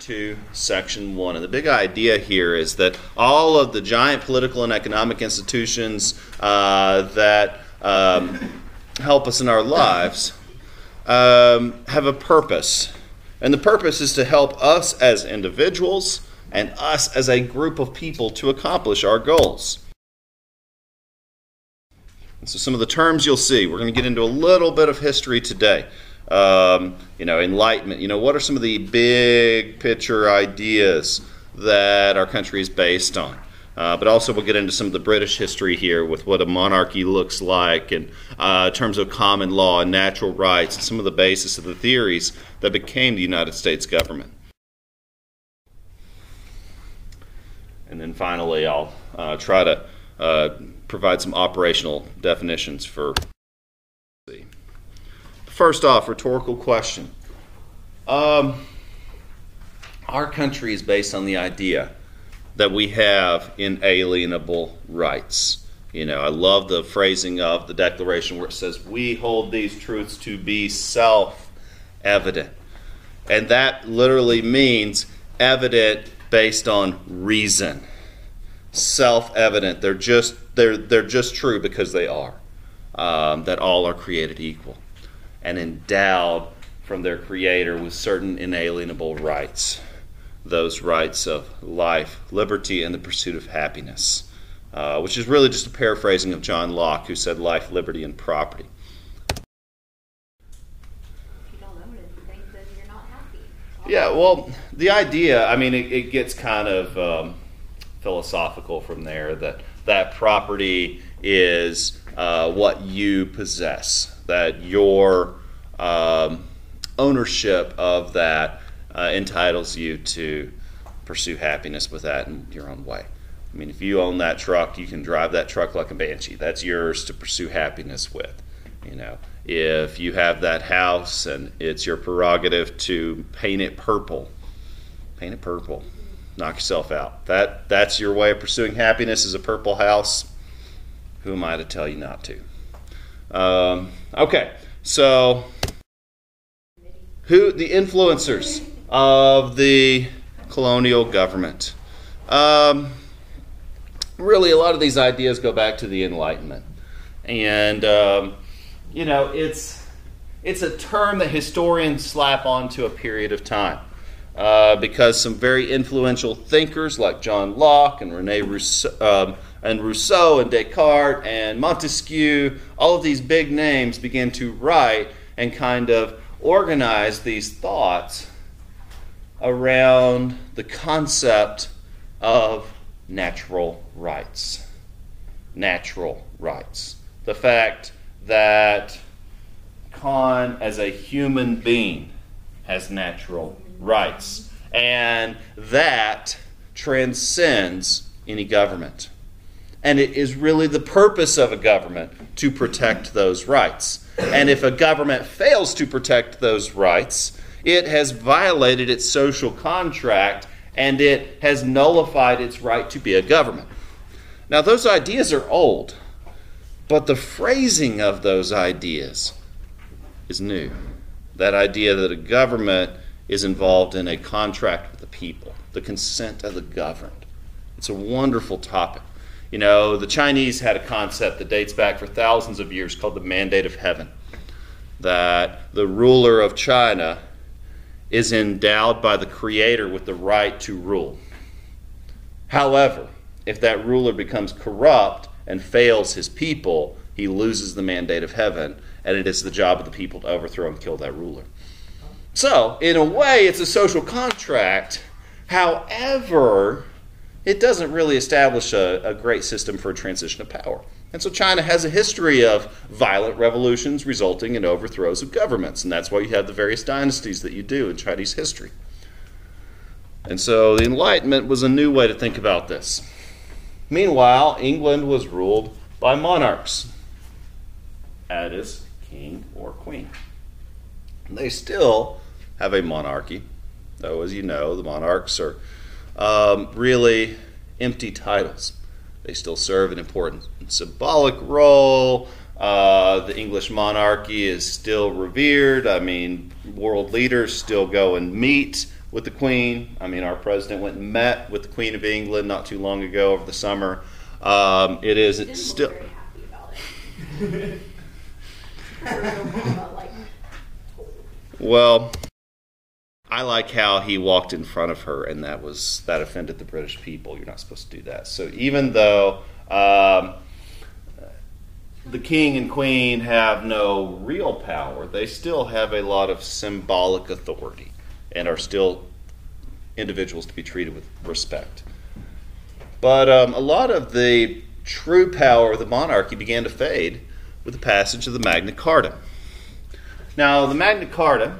to Section 1. And the big idea here is that all of the giant political and economic institutions that help us in our lives have a purpose. And the purpose is to help us as individuals and us as a group of people to accomplish our goals. And so some of the terms you'll see, we're going to get into a little bit of history today. Enlightenment. What are some of the big picture ideas that our country is based on? But also we'll get into some of the British history here with what a monarchy looks like and in terms of common law and natural rights and some of the basis of the theories that became the United States government. And then finally I'll try to provide some operational definitions for. First off, rhetorical question. Our country is based on the idea that we have inalienable rights. I love the phrasing of the Declaration where it says, we hold these truths to be self-evident. And that literally means evident based on reason. Self-evident. They're just true because they are. That all are created equal and endowed from their Creator with certain inalienable rights. Those rights of life, liberty, and the pursuit of happiness, which is really just a paraphrasing of John Locke, who said life, liberty, and property. If you don't own anything, then you're not happy. Yeah, well, the idea, it gets kind of philosophical from there, that property is what you possess, that your ownership of that entitles you to pursue happiness with that in your own way. If you own that truck, you can drive that truck like a banshee. That's yours to pursue happiness with. If you have that house and it's your prerogative to paint it purple. Knock yourself out. That's your way of pursuing happiness, is a purple house. Who am I to tell you not to? Okay, so who the influencers of the colonial government? Really, a lot of these ideas go back to the Enlightenment, and it's a term that historians slap onto a period of time. Because some very influential thinkers like John Locke and Rousseau and Descartes and Montesquieu, all of these big names began to write and kind of organize these thoughts around the concept of natural rights. Natural rights. The fact that Khan, as a human being, has natural rights, and that transcends any government. And it is really the purpose of a government to protect those rights. And if a government fails to protect those rights, it has violated its social contract and it has nullified its right to be a government. Now, those ideas are old, but the phrasing of those ideas is new. That idea that a government is involved in a contract with the people, the consent of the governed. It's a wonderful topic. The Chinese had a concept that dates back for thousands of years called the mandate of heaven, that the ruler of China is endowed by the Creator with the right to rule. However, if that ruler becomes corrupt and fails his people, he loses the mandate of heaven, and it is the job of the people to overthrow and kill that ruler. So, in a way, it's a social contract. However, it doesn't really establish a great system for a transition of power. And so China has a history of violent revolutions resulting in overthrows of governments. And that's why you have the various dynasties that you do in Chinese history. And so the Enlightenment was a new way to think about this. Meanwhile, England was ruled by monarchs. That is, king or queen. And they still have a monarchy, though, as you know, the monarchs are really empty titles. They still serve an important symbolic role. The English monarchy is still revered. World leaders still go and meet with the Queen. I mean, our president went and met with the Queen of England not too long ago over the summer. It is Didn't still... look very happy about it. Obama, like, Well, I like how he walked in front of her, and that offended the British people. You're not supposed to do that. So even though the king and queen have no real power, they still have a lot of symbolic authority and are still individuals to be treated with respect. But a lot of the true power of the monarchy began to fade with the passage of the Magna Carta. Now, the Magna Carta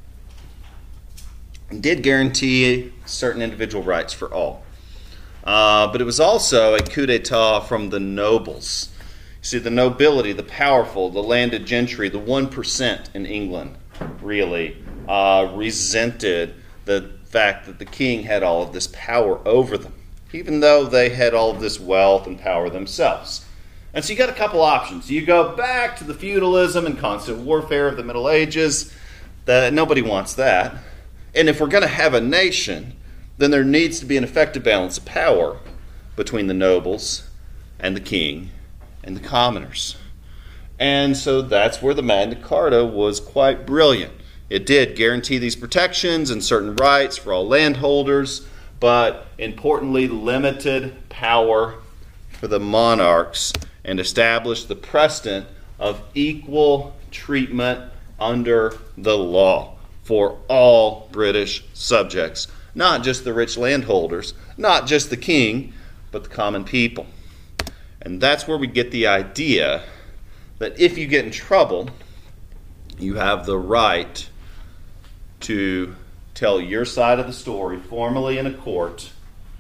did guarantee certain individual rights for all. But it was also a coup d'etat from the nobles. You see, the nobility, the powerful, the landed gentry, the 1% in England really resented the fact that the king had all of this power over them, even though they had all of this wealth and power themselves. And so you got a couple options. You go back to the feudalism and constant warfare of the Middle Ages. Nobody wants that. And if we're going to have a nation, then there needs to be an effective balance of power between the nobles and the king and the commoners. And so that's where the Magna Carta was quite brilliant. It did guarantee these protections and certain rights for all landholders, but importantly limited power for the monarchs and established the precedent of equal treatment under the law for all British subjects, not just the rich landholders, not just the king, but the common people. And that's where we get the idea that if you get in trouble, you have the right to tell your side of the story formally in a court,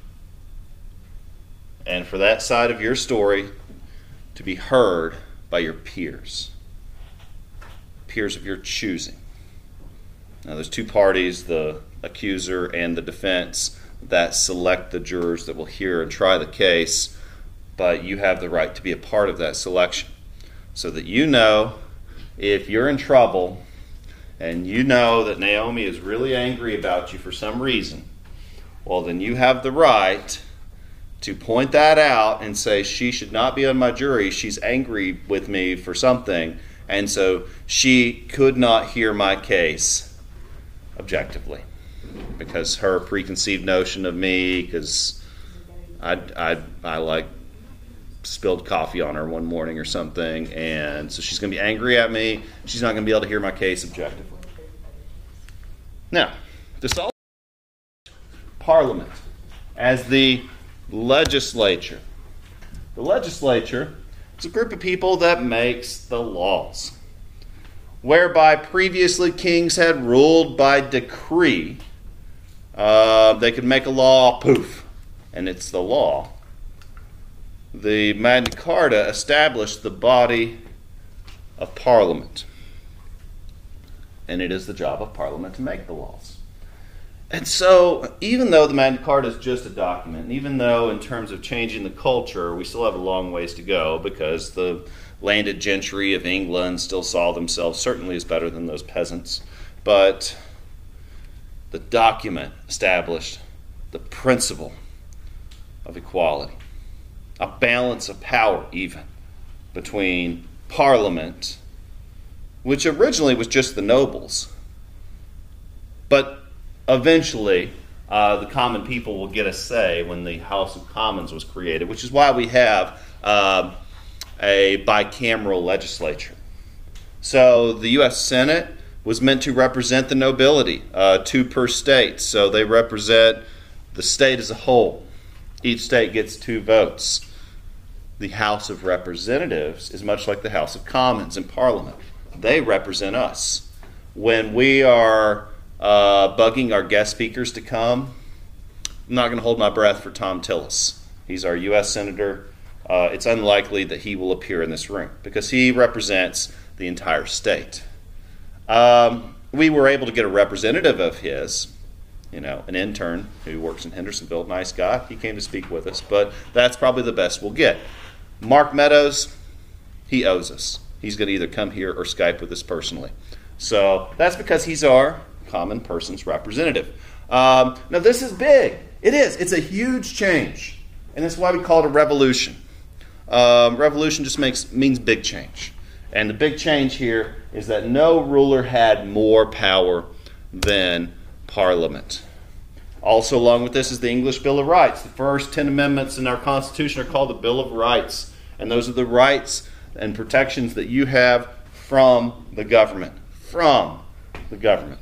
and for that side of your story to be heard by your peers of your choosing. Now, there's two parties, the accuser and the defense, that select the jurors that will hear and try the case, but you have the right to be a part of that selection so that you know if you're in trouble and you know that Naomi is really angry about you for some reason, well, then you have the right to point that out and say, she should not be on my jury. She's angry with me for something, and so she could not hear my case objectively because her preconceived notion of me, because I like spilled coffee on her one morning or something, and so she's going to be angry at me. She's not going to be able to hear my case objectively. Now, this also Parliament as the legislature. The legislature is a group of people that makes the laws. Whereby previously kings had ruled by decree, they could make a law, poof, and it's the law. The Magna Carta established the body of Parliament. And it is the job of Parliament to make the laws. And so, even though the Magna Carta is just a document, and even though in terms of changing the culture, we still have a long ways to go because the landed gentry of England still saw themselves certainly as better than those peasants, but the document established the principle of equality, a balance of power even between Parliament, which originally was just the nobles, but eventually, the common people will get a say when the House of Commons was created, which is why we have a bicameral legislature. So the U.S. Senate was meant to represent the nobility, 2 per state. So they represent the state as a whole. Each state gets 2 votes. The House of Representatives is much like the House of Commons in Parliament. They represent us. When we are bugging our guest speakers to come, I'm not going to hold my breath for Tom Tillis. He's our U.S. Senator. It's unlikely that he will appear in this room because he represents the entire state. We were able to get a representative of his, an intern who works in Hendersonville, nice guy. He came to speak with us, but that's probably the best we'll get. Mark Meadows, he owes us. He's going to either come here or Skype with us personally. So that's because he's our common person's representative. Now, this is big. It is. It's a huge change. And that's why we call it a revolution. Revolution just means big change. And the big change here is that no ruler had more power than Parliament. Also along with this is the English Bill of Rights. The first 10 amendments in our Constitution are called the Bill of Rights. And those are the rights and protections that you have from the government. From the government.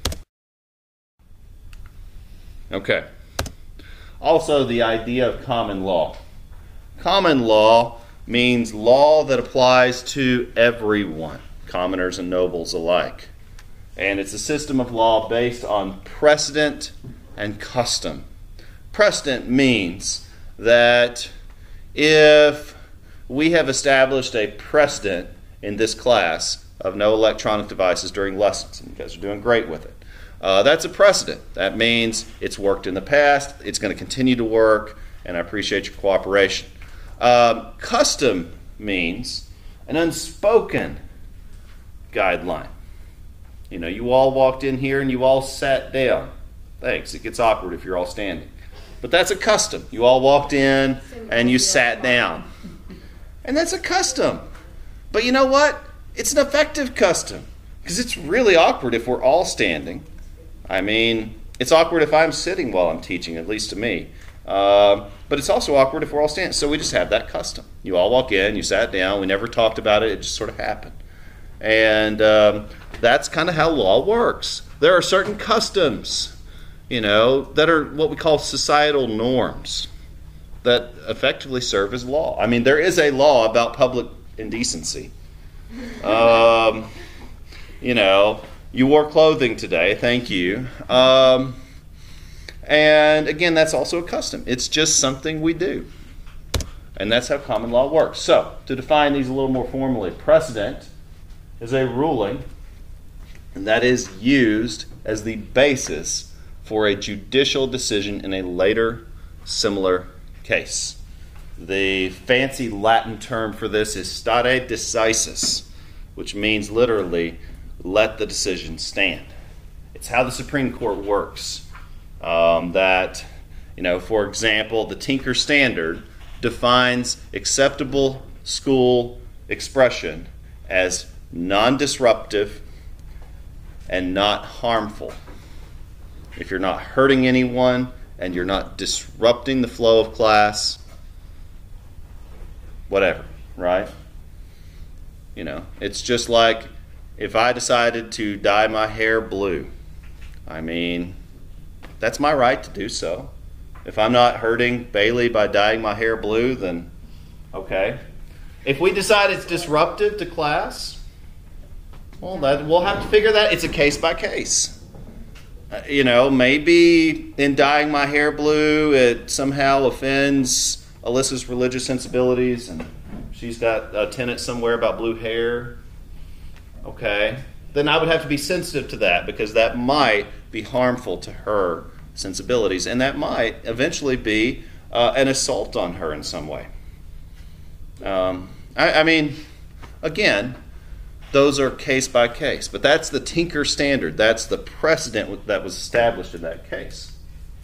Okay. Also, the idea of common law. Common law means law that applies to everyone, commoners and nobles alike. And it's a system of law based on precedent and custom. Precedent means that if we have established a precedent in this class of no electronic devices during lessons, and you guys are doing great with it, that's a precedent. That means it's worked in the past, it's going to continue to work, and I appreciate your cooperation. Custom means an unspoken guideline. You know, you all walked in here and you all sat down. Thanks. It gets awkward if you're all standing. But that's a custom. You all walked in and you sat down. And that's a custom. But you know what? It's an effective custom. Because it's really awkward if we're all standing. I mean, it's awkward if I'm sitting while I'm teaching, at least to me. But it's also awkward if we're all standing. So we just have that custom. You all walk in, you sat down, we never talked about it, it just sort of happened. And that's kind of how law works. There are certain customs, that are what we call societal norms that effectively serve as law. I mean, there is a law about public indecency. You wore clothing today, thank you. And again, that's also a custom. It's just something we do. And that's how common law works. So, to define these a little more formally, precedent is a ruling, and that is used as the basis for a judicial decision in a later similar case. The fancy Latin term for this is stare decisis, which means literally, let the decision stand. It's how the Supreme Court works. For example, the Tinker Standard defines acceptable school expression as non-disruptive and not harmful. If you're not hurting anyone and you're not disrupting the flow of class, whatever, right? It's just like if I decided to dye my hair blue. I mean, that's my right to do so. If I'm not hurting Bailey by dyeing my hair blue, then okay. If we decide it's disruptive to class, well, we'll have to figure that. It's a case by case. Maybe in dyeing my hair blue, it somehow offends Alyssa's religious sensibilities, and she's got a tenet somewhere about blue hair. Okay. Then I would have to be sensitive to that because that might be harmful to her sensibilities, and that might eventually be an assault on her in some way. Again, those are case by case, but that's the Tinker Standard. That's the precedent that was established in that case.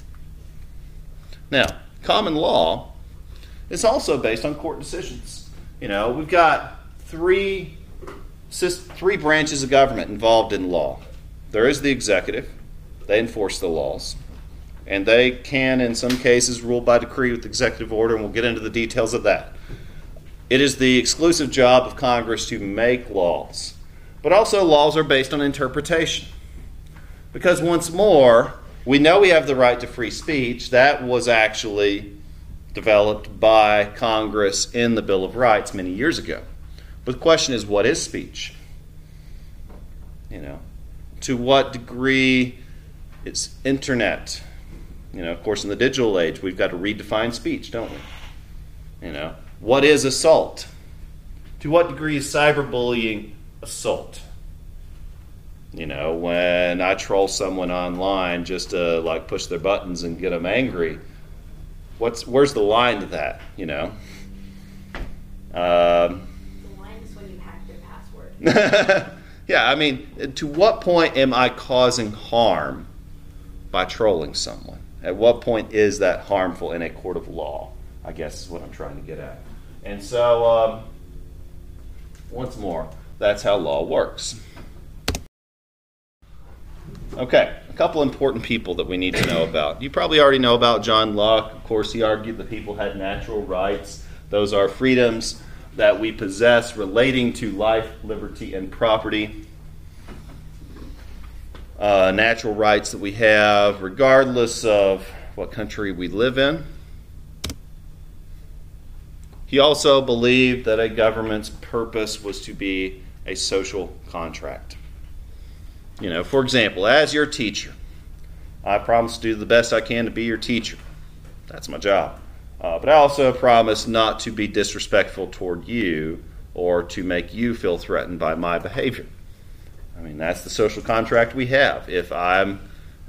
Now, common law is also based on court decisions. We've got three branches of government involved in law. There is the executive. They enforce the laws. And they can, in some cases, rule by decree with executive order, and we'll get into the details of that. It is the exclusive job of Congress to make laws. But also laws are based on interpretation. Because once more, we know we have the right to free speech. That was actually developed by Congress in the Bill of Rights many years ago. But the question is, what is speech? To what degree it's internet? Of course, in the digital age, we've got to redefine speech, don't we? What is assault? To what degree is cyberbullying assault? When I troll someone online just to push their buttons and get them angry, where's the line to that? The line is when you hack their password. Yeah, to what point am I causing harm by trolling someone? At what point is that harmful in a court of law? I guess is what I'm trying to get at. And so, once more, that's how law works. Okay, a couple important people that we need to know about. You probably already know about John Locke. Of course, he argued that people had natural rights. Those are freedoms that we possess relating to life, liberty, and property. Natural rights that we have regardless of what country we live in. He also believed that a government's purpose was to be a social contract. You know, for example, as your teacher, I promise to do the best I can to be your teacher. That's my job. But I also promise not to be disrespectful toward you or to make you feel threatened by my behavior. I mean, that's the social contract we have. If I'm,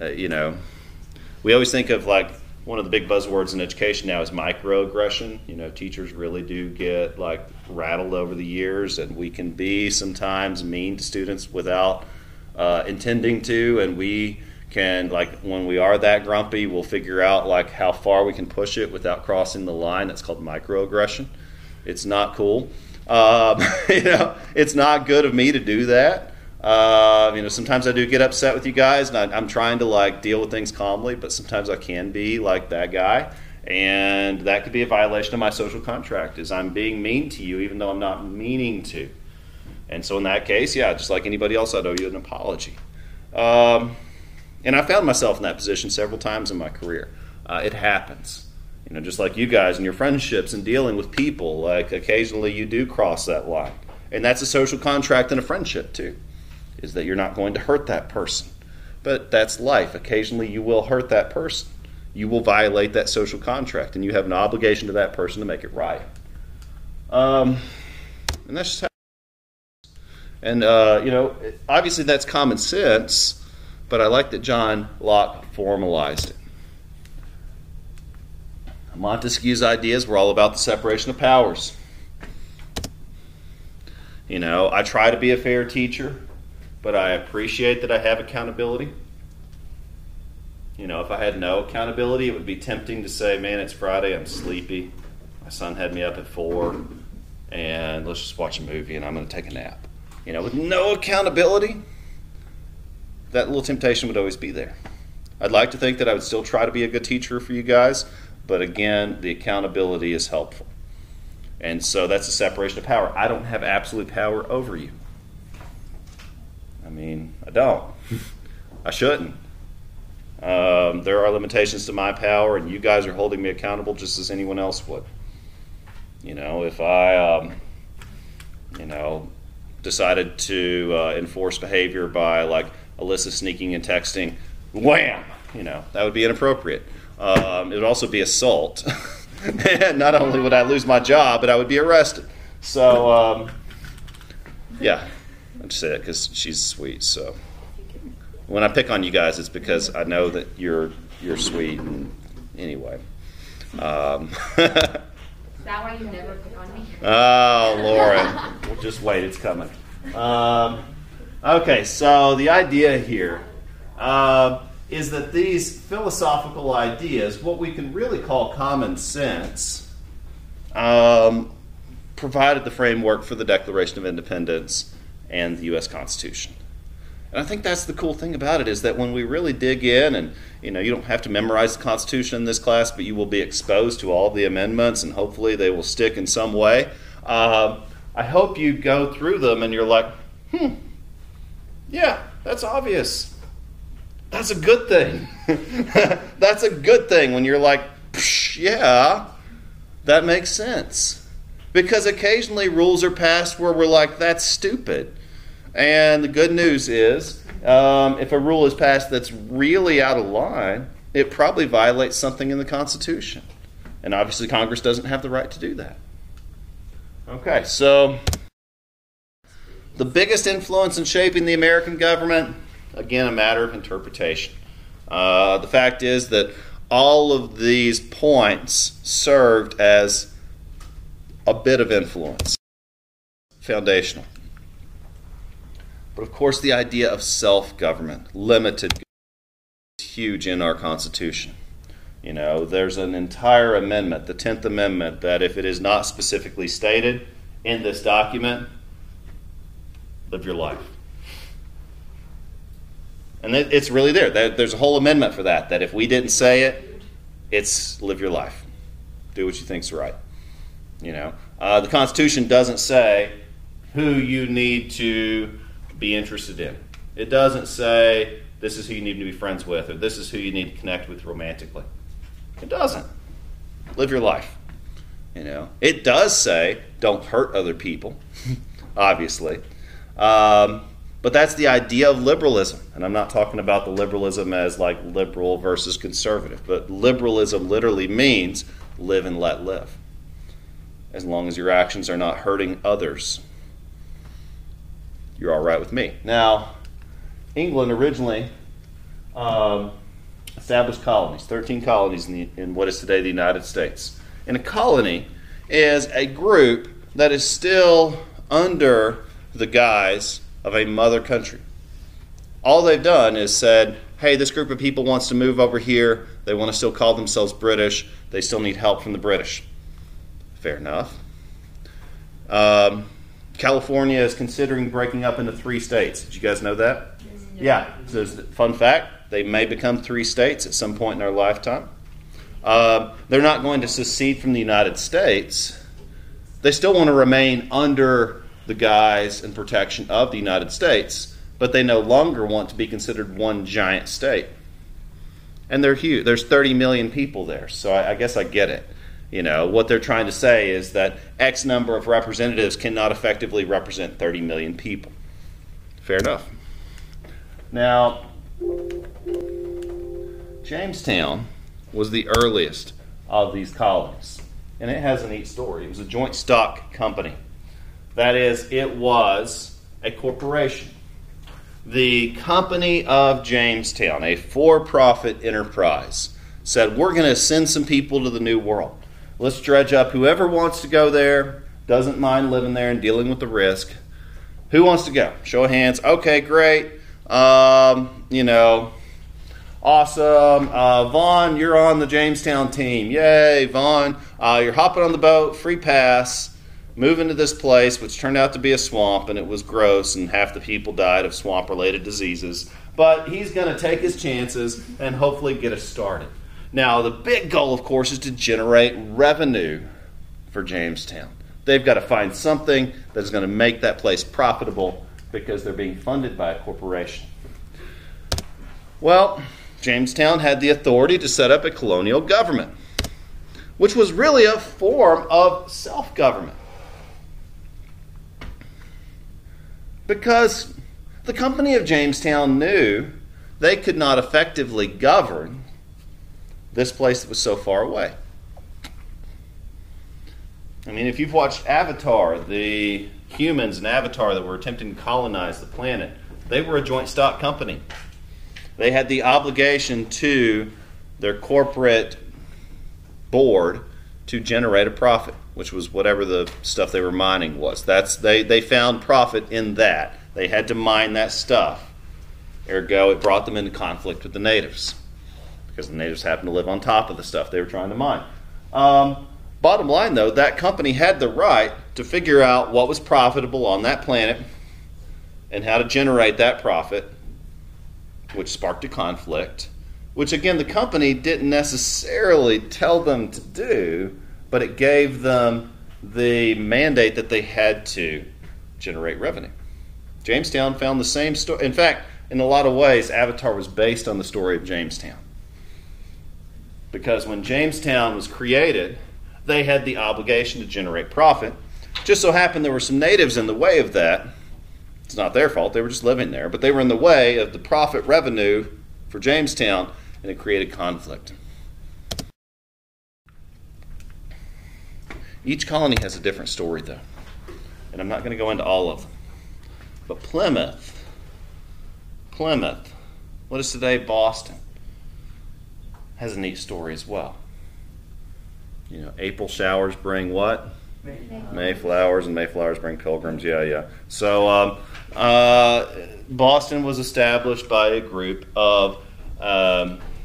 we always think of like one of the big buzzwords in education now is microaggression. You know, teachers really do get like rattled over the years, and we can be sometimes mean to students without intending to, and we can, like, when we are that grumpy, we'll figure out like how far we can push it without crossing the line. That's called microaggression. It's not cool. It's not good of me to do that. Sometimes I do get upset with you guys, and I'm trying to like deal with things calmly, but sometimes I can be like that guy, and that could be a violation of my social contract, is I'm being mean to you even though I'm not meaning to. And so in that case, yeah, just like anybody else, I'd owe you an apology. And I found myself in that position several times in my career. It happens. Just like you guys in your friendships and dealing with people, like occasionally you do cross that line. And that's a social contract in a friendship too, is that you're not going to hurt that person. But that's life. Occasionally you will hurt that person. You will violate that social contract, and you have an obligation to that person to make it right. And that's just how. And, obviously that's common sense, but I like that John Locke formalized it. Montesquieu's ideas were all about the separation of powers. I try to be a fair teacher, but I appreciate that I have accountability. If I had no accountability, it would be tempting to say, man, it's Friday, I'm sleepy. My son had me up at 4, and let's just watch a movie, and I'm going to take a nap. With no accountability, that little temptation would always be there. I'd like to think that I would still try to be a good teacher for you guys, but again, the accountability is helpful. And so that's a separation of power. I don't have absolute power over you. I don't. I shouldn't. There are limitations to my power, and you guys are holding me accountable just as anyone else would. If I, decided to enforce behavior by like Alyssa sneaking and texting, wham, that would be inappropriate. It would also be assault. And not only would I lose my job, but I would be arrested. So, yeah, I just say that because she's sweet. So when I pick on you guys, it's because I know that you're sweet. And anyway. Is that why you never pick on me? Oh, Lauren. Well, just wait, it's coming. Okay, so the idea here is that these philosophical ideas, what we can really call common sense, provided the framework for the Declaration of Independence and the U.S. Constitution. And I think that's the cool thing about it, is that when we really dig in, and you don't have to memorize the Constitution in this class, but you will be exposed to all the amendments, and hopefully they will stick in some way. I hope you go through them and you're like, yeah, that's obvious. That's a good thing. That's a good thing when you're like, yeah, that makes sense. Because occasionally rules are passed where we're like, that's stupid. And the good news is, if a rule is passed that's really out of line, it probably violates something in the Constitution. And obviously Congress doesn't have the right to do that. Okay, so the biggest influence in shaping the American government, again, a matter of interpretation. The fact is that all of these points served as a bit of influence, foundational. But of course, the idea of self-government, limited government, is huge in our Constitution. You know, there's an entire amendment, the 10th Amendment, that if it is not specifically stated in this document, live your life. And it's really there. There's a whole amendment for that if we didn't say it, it's live your life. Do what you think's right. You know, the Constitution doesn't say who you need to be interested in. It doesn't say this is who you need to be friends with or this is who you need to connect with romantically. It doesn't. Live your life. You know, it does say don't hurt other people, obviously. But that's the idea of liberalism. And I'm not talking about the liberalism as like liberal versus conservative. But liberalism literally means live and let live. As long as your actions are not hurting others, you're all right with me. Now, England originally established colonies, 13 colonies in what is today the United States. And a colony is a group that is still under the guise of a mother country. All they've done is said, hey, this group of people wants to move over here. They want to still call themselves British. They still need help from the British. Fair enough. California is considering breaking up into 3 states. Did you guys know that? Yeah. So, fun fact, they may become 3 states at some point in their lifetime. They're not going to secede from the United States. They still want to remain under the guise and protection of the United States, but they no longer want to be considered one giant state. And they're huge. There's 30 million people there, so I guess I get it. You know, what they're trying to say is that X number of representatives cannot effectively represent 30 million people. Fair enough. Now, Jamestown was the earliest of these colonies, and it has a neat story. It was a joint stock company. That is, it was a corporation. The Company of Jamestown, a for-profit enterprise, said, we're going to send some people to the New World. Let's dredge up whoever wants to go there, doesn't mind living there and dealing with the risk. Who wants to go? Show of hands. Okay, great. Awesome. Vaughn, you're on the Jamestown team. Yay, Vaughn. You're hopping on the boat, free pass. Moving to this place, which turned out to be a swamp, and it was gross, and half the people died of swamp-related diseases. But he's going to take his chances and hopefully get us started. Now, the big goal, of course, is to generate revenue for Jamestown. They've got to find something that is going to make that place profitable because they're being funded by a corporation. Well, Jamestown had the authority to set up a colonial government, which was really a form of self-government. Because the Company of Jamestown knew they could not effectively govern this place that was so far away. I mean, if you've watched Avatar, the humans in Avatar that were attempting to colonize the planet, they were a joint stock company. They had the obligation to their corporate board to generate a profit, which was whatever the stuff they were mining was. They found profit in that. They had to mine that stuff. Ergo, it brought them into conflict with the natives because the natives happened to live on top of the stuff they were trying to mine. Bottom line, though, that company had the right to figure out what was profitable on that planet and how to generate that profit, which sparked a conflict, which, again, the company didn't necessarily tell them to do, but it gave them the mandate that they had to generate revenue. Jamestown found the same story. In fact, in a lot of ways, Avatar was based on the story of Jamestown. Because when Jamestown was created, they had the obligation to generate profit. Just so happened there were some natives in the way of that. It's not their fault. They were just living there. But they were in the way of the profit revenue for Jamestown, and it created conflict. Each colony has a different story, though. And I'm not going to go into all of them. But Plymouth, what is today Boston, has a neat story as well. You know, April showers bring what? Mayflowers, and Mayflowers bring pilgrims. Yeah. So Boston was established by a group of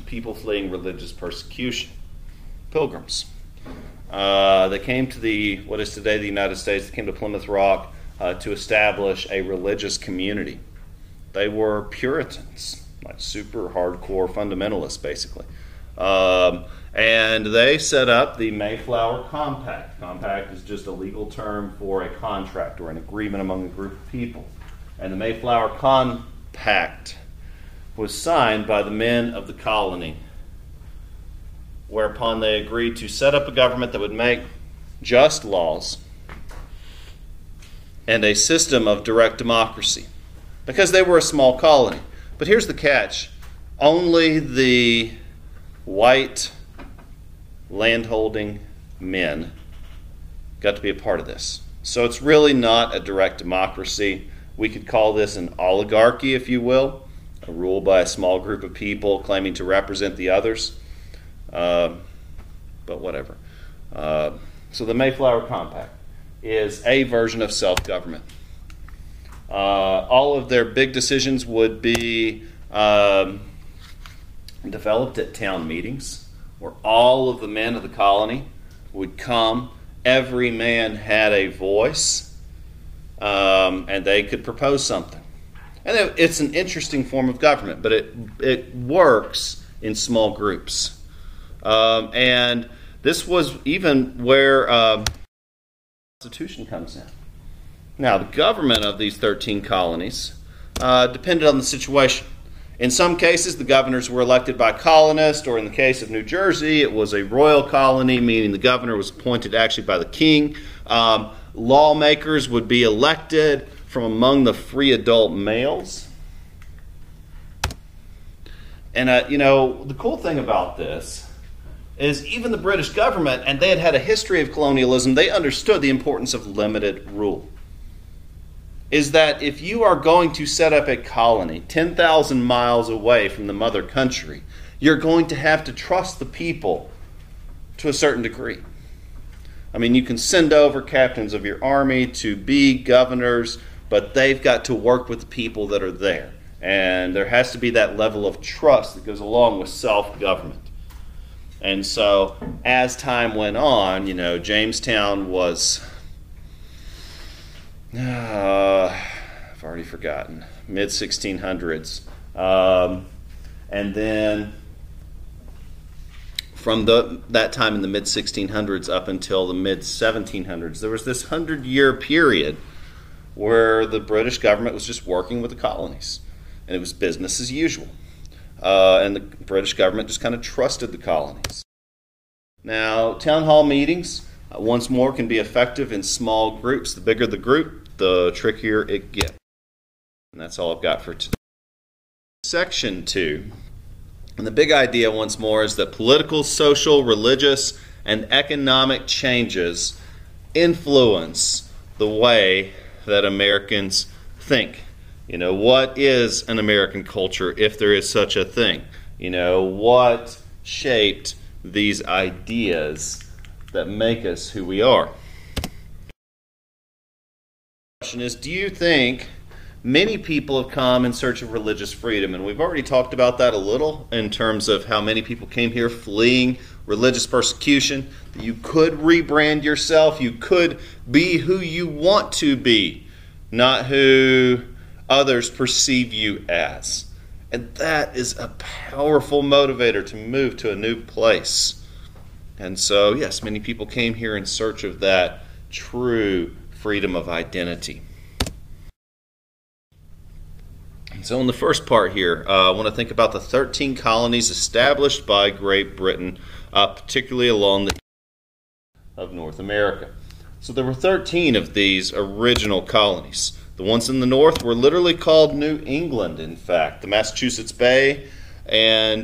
people fleeing religious persecution, pilgrims. They came to what is today the United States. They came to Plymouth Rock to establish a religious community. They were Puritans, like super hardcore fundamentalists, basically. And they set up the Mayflower Compact. Compact is just a legal term for a contract or an agreement among a group of people. And the Mayflower Compact was signed by the men of the colony, whereupon they agreed to set up a government that would make just laws and a system of direct democracy, because they were a small colony. But here's the catch. Only the white landholding men got to be a part of this. So it's really not a direct democracy. We could call this an oligarchy, if you will, a rule by a small group of people claiming to represent the others. But whatever. So the Mayflower Compact is a version of self-government. All of their big decisions would be developed at town meetings, where all of the men of the colony would come. Every man had a voice, and they could propose something. And it's an interesting form of government, but it works in small groups. And this was even where the Constitution comes in. Now, the government of these 13 colonies depended on the situation. In some cases, the governors were elected by colonists, or in the case of New Jersey, it was a royal colony, meaning the governor was appointed actually by the king. Lawmakers would be elected from among the free adult males. And, the cool thing about this is even the British government, and they had a history of colonialism, they understood the importance of limited rule. Is that if you are going to set up a colony 10,000 miles away from the mother country, you're going to have to trust the people to a certain degree. I mean, you can send over captains of your army to be governors, but they've got to work with the people that are there. And there has to be that level of trust that goes along with self-government. And so, as time went on, Jamestown was... I've already forgotten. Mid-1600s. And then from that time in the mid-1600s up until the mid-1700s, there was this 100-year period where the British government was just working with the colonies. And it was business as usual. And the British government just kind of trusted the colonies. Now, town hall meetings, once more, can be effective in small groups. The bigger the group, the trickier it gets. And that's all I've got for today. Section 2. And the big idea, once more, is that political, social, religious, and economic changes influence the way that Americans think. What is an American culture, if there is such a thing? What shaped these ideas that make us who we are? The question is, do you think many people have come in search of religious freedom? And we've already talked about that a little in terms of how many people came here fleeing religious persecution. You could rebrand yourself. You could be who you want to be, not who others perceive you as. And that is a powerful motivator to move to a new place. And so, yes, many people came here in search of that true freedom of identity. So in the first part here, I want to think about the 13 colonies established by Great Britain, particularly along the east of North America. So there were 13 of these original colonies. The ones in the north were literally called New England, in fact. The Massachusetts Bay and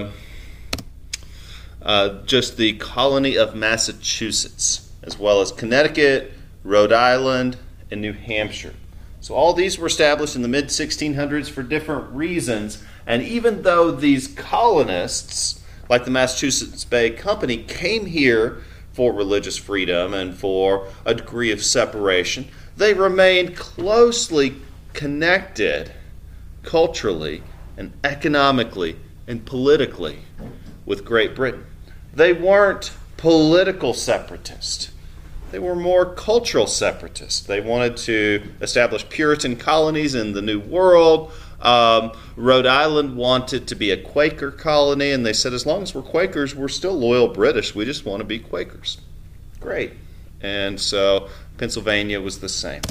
just the colony of Massachusetts, as well as Connecticut, Rhode Island, and New Hampshire. So all these were established in the mid-1600s for different reasons. And even though these colonists, like the Massachusetts Bay Company, came here for religious freedom and for a degree of separation, they remained closely connected culturally and economically and politically with Great Britain. They weren't political separatists. They were more cultural separatists. They wanted to establish Puritan colonies in the New World. Rhode Island wanted to be a Quaker colony, and they said, as long as we're Quakers, we're still loyal British. We just want to be Quakers. Great. And so Pennsylvania was the same.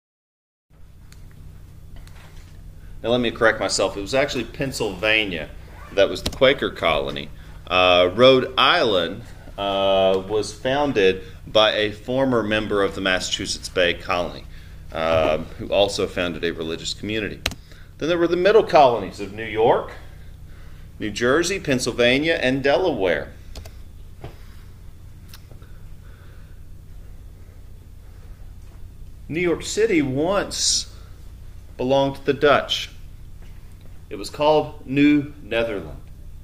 Now let me correct myself. It was actually Pennsylvania that was the Quaker colony. Rhode Island was founded by a former member of the Massachusetts Bay Colony, who also founded a religious community. Then there were the middle colonies of New York, New Jersey, Pennsylvania, and Delaware. New York City once belonged to the Dutch. It was called New Netherland.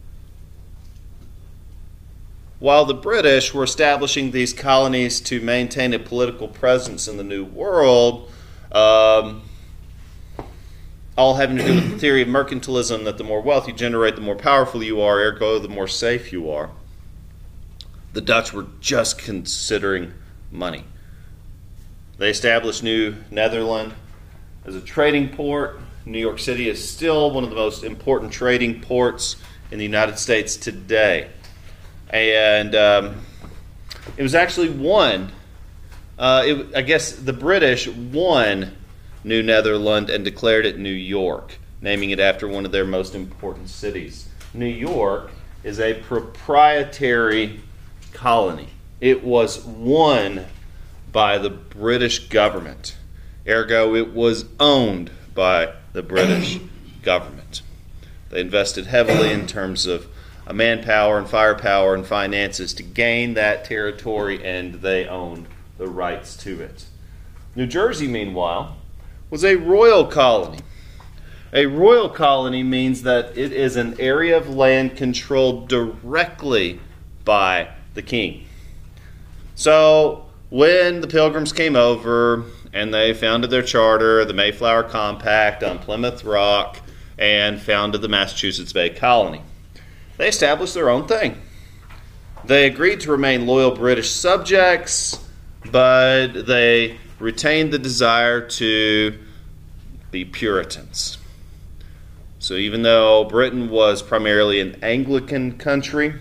While the British were establishing these colonies to maintain a political presence in the New World, all having to do with the theory of mercantilism, that the more wealth you generate, the more powerful you are, ergo the more safe you are. The Dutch were just considering money. They established New Netherland as a trading port. New York City is still one of the most important trading ports in the United States today. And it was actually won. I guess the British won New Netherland and declared it New York, naming it after one of their most important cities. New York is a proprietary colony. It was won by the British government. Ergo, it was owned by the British government. They invested heavily in terms of manpower and firepower and finances to gain that territory, and they owned the rights to it. New Jersey, meanwhile, was a royal colony. A royal colony means that it is an area of land controlled directly by the king. So when the Pilgrims came over and they founded their charter, the Mayflower Compact on Plymouth Rock, and founded the Massachusetts Bay Colony, they established their own thing. They agreed to remain loyal British subjects, but they retained the desire to be Puritans. So even though Britain was primarily an Anglican country,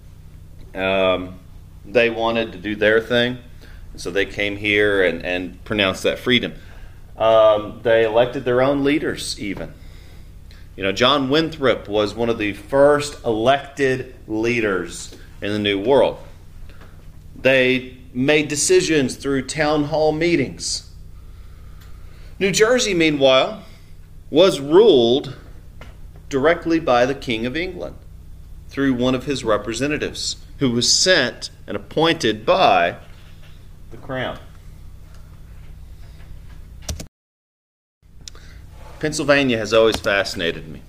they wanted to do their thing. So they came here and pronounced that freedom. They elected their own leaders even. John Winthrop was one of the first elected leaders in the New World. They made decisions through town hall meetings. New Jersey, meanwhile, was ruled directly by the King of England through one of his representatives, who was sent and appointed by the Crown. Pennsylvania has always fascinated me.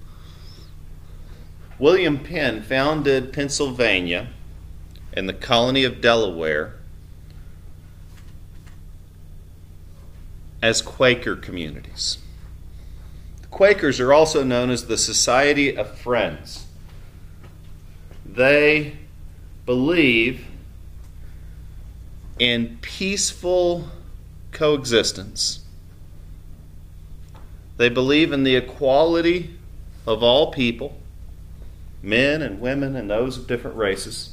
William Penn founded Pennsylvania and the colony of Delaware as Quaker communities. The Quakers are also known as the Society of Friends. They believe in peaceful coexistence. They believe in the equality of all people, men and women and those of different races.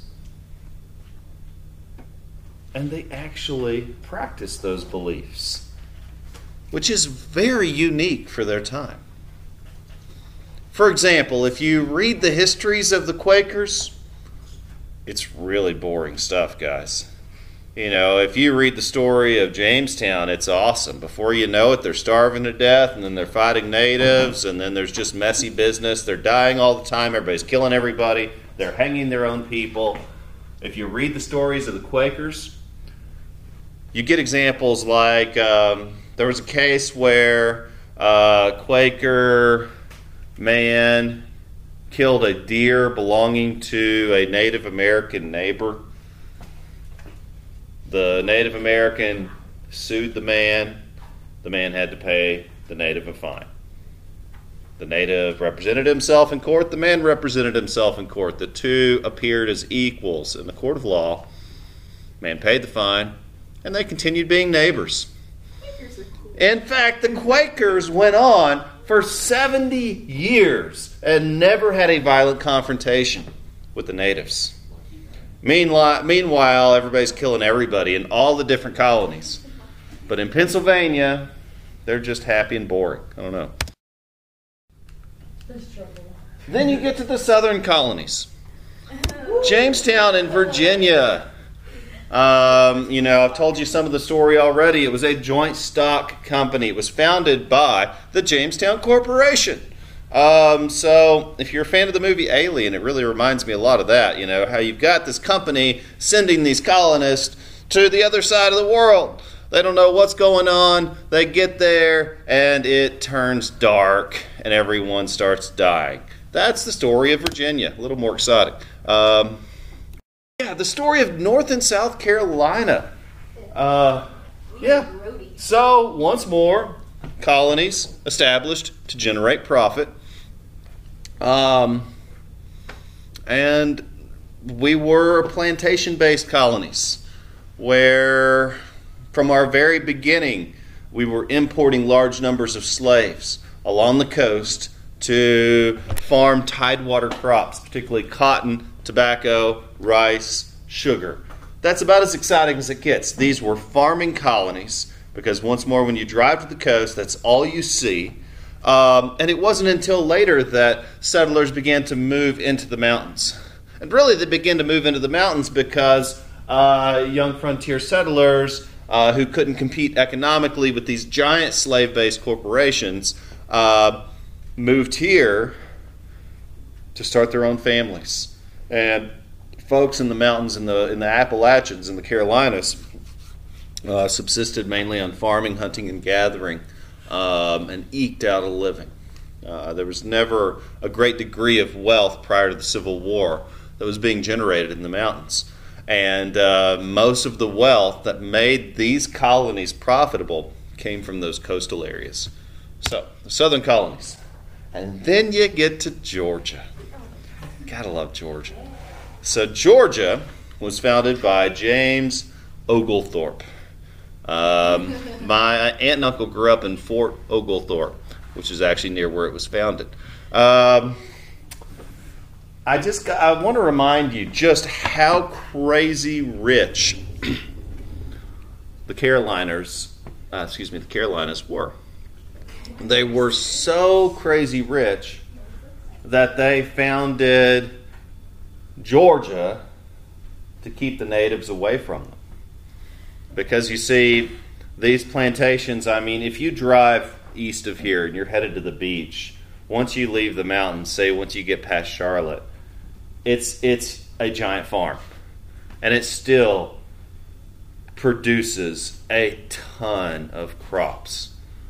And they actually practice those beliefs, which is very unique for their time. For example, if you read the histories of the Quakers, it's really boring stuff, guys. If you read the story of Jamestown, it's awesome. Before you know it, they're starving to death, and then they're fighting natives, and then there's just messy business. They're dying all the time. Everybody's killing everybody. They're hanging their own people. If you read the stories of the Quakers, you get examples like there was a case where a Quaker man killed a deer belonging to a Native American neighbor. The Native American sued the man. The man had to pay the native a fine. The native represented himself in court. The man represented himself in court. The two appeared as equals in the court of law. Man paid the fine, and they continued being neighbors. In fact, the Quakers went on for 70 years and never had a violent confrontation with the natives. Meanwhile, everybody's killing everybody in all the different colonies. But in Pennsylvania, they're just happy and boring. I don't know. Then you get to the southern colonies. Jamestown in Virginia. I've told you some of the story already. It was a joint stock company. It was founded by the Jamestown Corporation. So if you're a fan of the movie Alien, it really reminds me a lot of that. You know, how you've got this company sending these colonists to the other side of the world. They don't know what's going on. They get there, and it turns dark, and everyone starts dying. That's the story of Virginia. A little more exciting. The story of North and South Carolina. So, once more, colonies established to generate profit. And we were plantation-based colonies where, from our very beginning, we were importing large numbers of slaves along the coast to farm tidewater crops, particularly cotton, tobacco, rice, sugar. That's about as exciting as it gets. These were farming colonies because, once more, when you drive to the coast, that's all you see. And it wasn't until later that settlers began to move into the mountains. And really, they began to move into the mountains because young frontier settlers who couldn't compete economically with these giant slave-based corporations moved here to start their own families. And folks in the mountains, in the Appalachians, in the Carolinas, subsisted mainly on farming, hunting, and gathering, and eked out a living. There was never a great degree of wealth prior to the Civil War that was being generated in the mountains. And most of the wealth that made these colonies profitable came from those coastal areas. So, the southern colonies. And then you get to Georgia. Gotta love Georgia. So Georgia was founded by James Oglethorpe. My aunt and uncle grew up in Fort Oglethorpe, which is actually near where it was founded. I want to remind you just how crazy rich the Carolinas were. They were so crazy rich that they founded Georgia to keep the natives away from them. Because you see, these plantations, if you drive east of here and you're headed to the beach, once you leave the mountains, say once you get past Charlotte, it's a giant farm. And it still produces a ton of crops.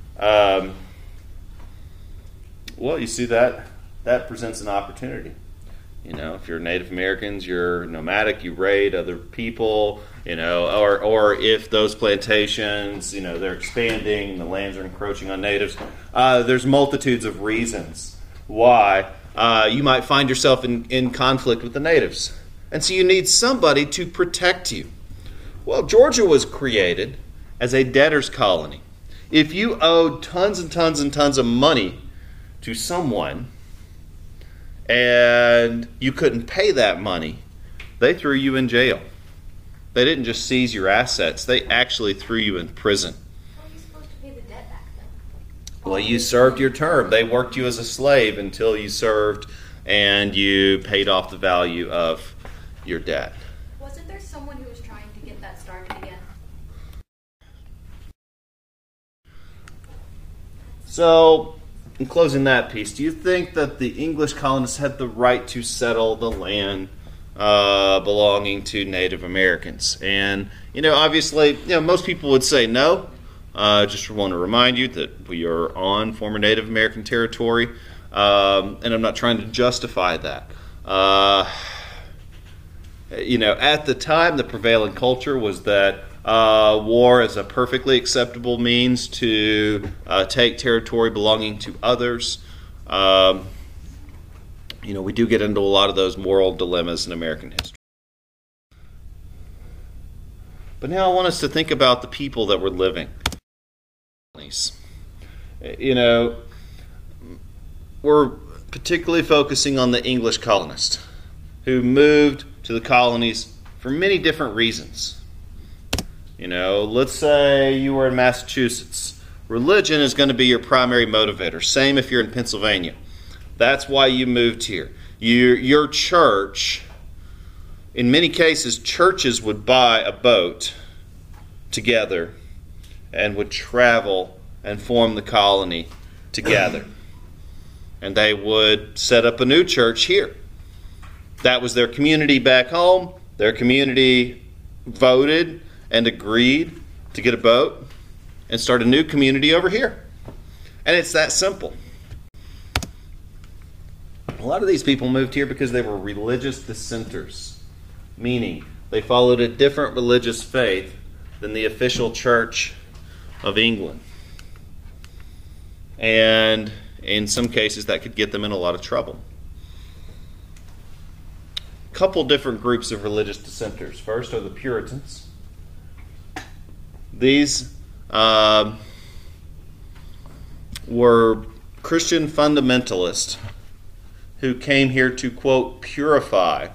Well, you see that presents an opportunity. You know, if you're Native Americans, you're nomadic, you raid other people, or if those plantations, they're expanding, the lands are encroaching on natives. There's multitudes of reasons why you might find yourself in conflict with the natives. And so you need somebody to protect you. Well, Georgia was created as a debtor's colony. If you owed tons and tons and tons of money to someone and you couldn't pay that money, they threw you in jail. They didn't just seize your assets, they actually threw you in prison. How are you supposed to pay the debt back then? Well, you served your term. They worked you as a slave until you served and you paid off the value of your debt. Wasn't there someone who was trying to get that started again? So, in closing that piece, do you think that the English colonists had the right to settle the land belonging to Native Americans? And, obviously, most people would say no. Just want to remind you that we are on former Native American territory, and I'm not trying to justify that. At the time, the prevailing culture was that war is a perfectly acceptable means to take territory belonging to others. We do get into a lot of those moral dilemmas in American history. But now I want us to think about the people that were living. We're particularly focusing on the English colonists who moved to the colonies for many different reasons. Let's say you were in Massachusetts. Religion is going to be your primary motivator. Same if you're in Pennsylvania. That's why you moved here. Your church, in many cases, churches would buy a boat together and would travel and form the colony together. And they would set up a new church here. That was their community back home. Their community voted and agreed to get a boat and start a new community over here. And it's that simple. A lot of these people moved here because they were religious dissenters, meaning they followed a different religious faith than the official Church of England. And in some cases, that could get them in a lot of trouble. A couple different groups of religious dissenters. First are the Puritans. These were Christian fundamentalists who came here to, quote, purify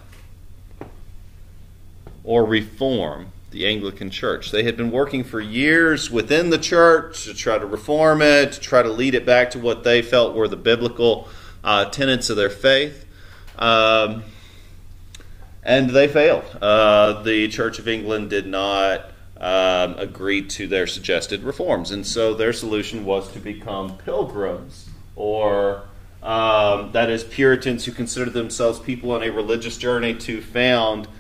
or reform the Anglican Church. They had been working for years within the church to try to reform it, to try to lead it back to what they felt were the biblical tenets of their faith. And they failed. The Church of England did not agree to their suggested reforms. And so their solution was to become pilgrims, or that is, Puritans who considered themselves people on a religious journey to found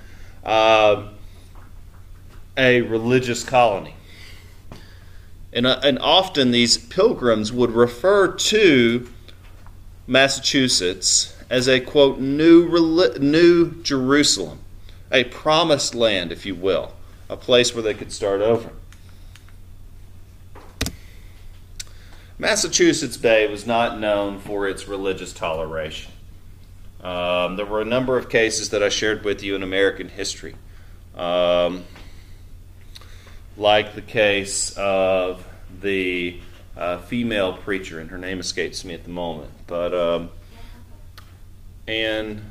a religious colony. And often these pilgrims would refer to Massachusetts as a, quote, new Jerusalem, a promised land, if you will, a place where they could start over. Massachusetts Bay was not known for its religious toleration. There were a number of cases that I shared with you in American history, like the case of the female preacher, and her name escapes me at the moment, but Anne.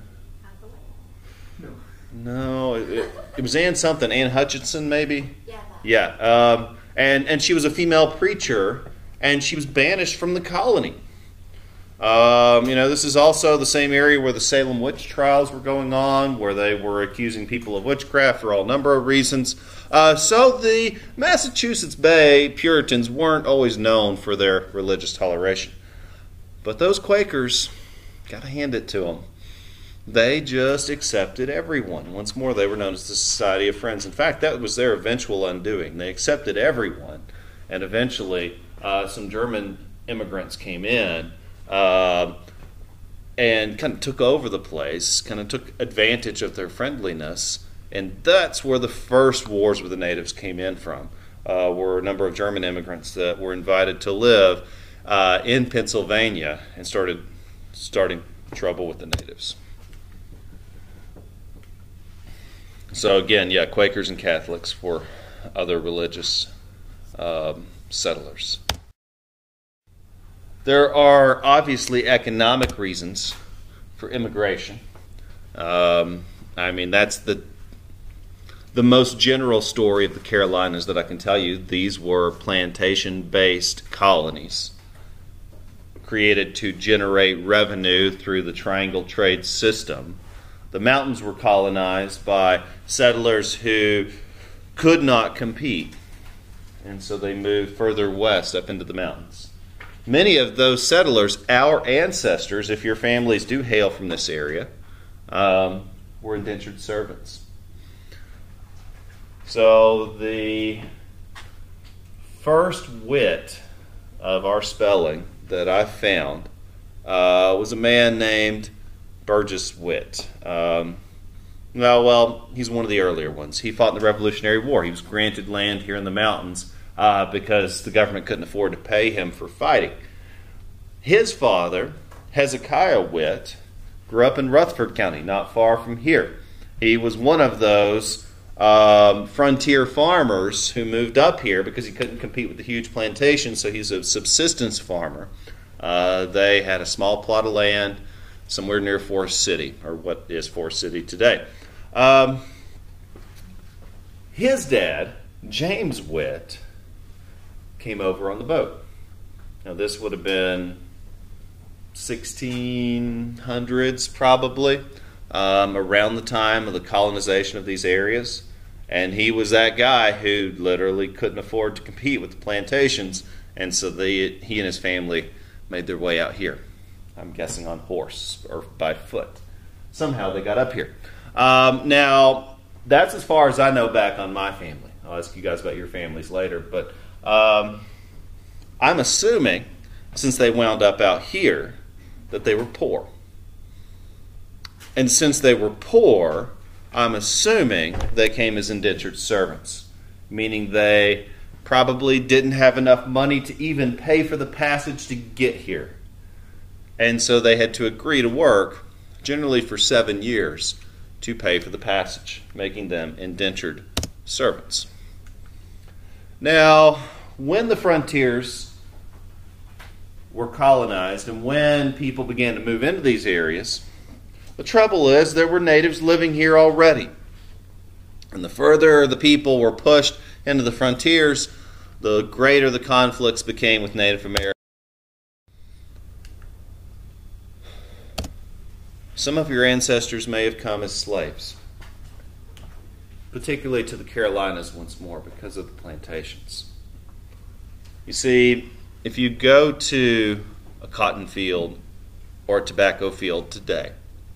No, it was Anne something. Anne Hutchinson, maybe. Yeah. And she was a female preacher, and she was banished from the colony. This is also the same area where the Salem witch trials were going on, where they were accusing people of witchcraft for all number of reasons. So the Massachusetts Bay Puritans weren't always known for their religious toleration. But those Quakers, got to hand it to them. They just accepted everyone. Once more, they were known as the Society of Friends. In fact, that was their eventual undoing. They accepted everyone, and eventually some German immigrants came in and kind of took over the place, kind of took advantage of their friendliness, and that's where the first wars with the natives came in from, were a number of German immigrants that were invited to live in Pennsylvania and starting trouble with the natives. So again, Quakers and Catholics were other religious settlers. There are obviously economic reasons for immigration. That's the most general story of the Carolinas that I can tell you. These were plantation-based colonies created to generate revenue through the triangle trade system. The mountains were colonized by settlers who could not compete, and so they moved further west up into the mountains. Many of those settlers, our ancestors, if your families do hail from this area, were indentured servants. So the first wit of our spelling that I found was a man named Burgess Witt. He's one of the earlier ones. He fought in the Revolutionary War. He was granted land here in the mountains because the government couldn't afford to pay him for fighting. His father Hezekiah Witt grew up in Rutherford County, not far from here. He was one of those frontier farmers who moved up here because he couldn't compete with the huge plantations, so he's a subsistence farmer. They had a small plot of land somewhere near Forest City, or what is Forest City today. His dad, James Witt, came over on the boat. Now this would have been 1600s probably, around the time of the colonization of these areas. And he was that guy who literally couldn't afford to compete with the plantations, and so he and his family made their way out here. I'm guessing on horse or by foot. Somehow they got up here. Now, that's as far as I know back on my family. I'll ask you guys about your families later, but I'm assuming, since they wound up out here, that they were poor. And since they were poor, I'm assuming they came as indentured servants, meaning they probably didn't have enough money to even pay for the passage to get here. And so they had to agree to work, generally for 7 years, to pay for the passage, making them indentured servants. Now, when the frontiers were colonized and when people began to move into these areas, the trouble is there were natives living here already. And the further the people were pushed into the frontiers, the greater the conflicts became with Native Americans. Some of your ancestors may have come as slaves, particularly to the Carolinas once more because of the plantations. You see, if you go to a cotton field or a tobacco field today,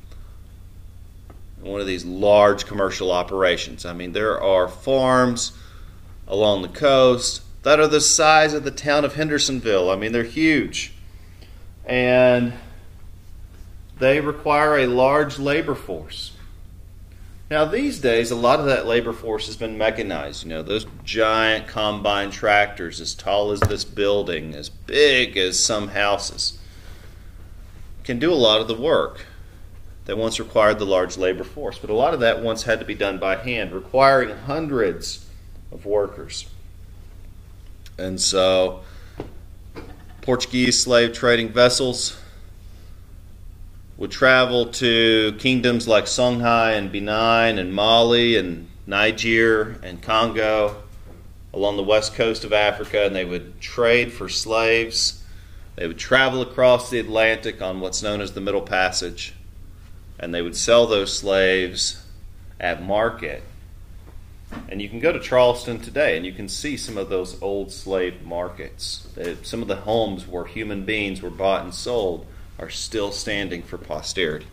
one of these large commercial operations, I mean, there are farms along the coast that are the size of the town of Hendersonville. I mean, they're huge. And they require a large labor force. Now, these days, a lot of that labor force has been mechanized. You know, those giant combine tractors as tall as this building, as big as some houses, can do a lot of the work that once required the large labor force. But a lot of that once had to be done by hand, requiring hundreds of workers. And so, Portuguese slave trading vessels would travel to kingdoms like Songhai and Benin and Mali and Niger and Congo along the west coast of Africa, and they would trade for slaves. They would travel across the Atlantic on what's known as the Middle Passage, and they would sell those slaves at market. And you can go to Charleston today and you can see some of those old slave markets. Some of the homes where human beings were bought and sold are still standing for posterity.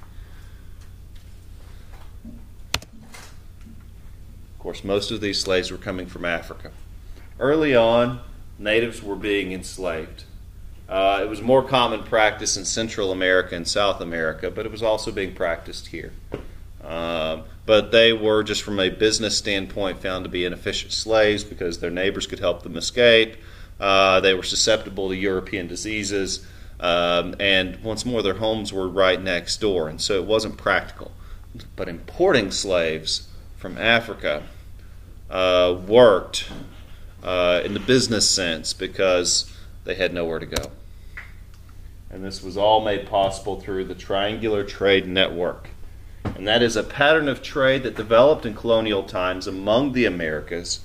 Of course, most of these slaves were coming from Africa. Early on, natives were being enslaved. It was more common practice in Central America and South America, but it was also being practiced here. But they were, just from a business standpoint, found to be inefficient slaves because their neighbors could help them escape. They were susceptible to European diseases. And once more, their homes were right next door, and so it wasn't practical. But importing slaves from Africa worked in the business sense because they had nowhere to go. And this was all made possible through the triangular trade network. And that is a pattern of trade that developed in colonial times among the Americas,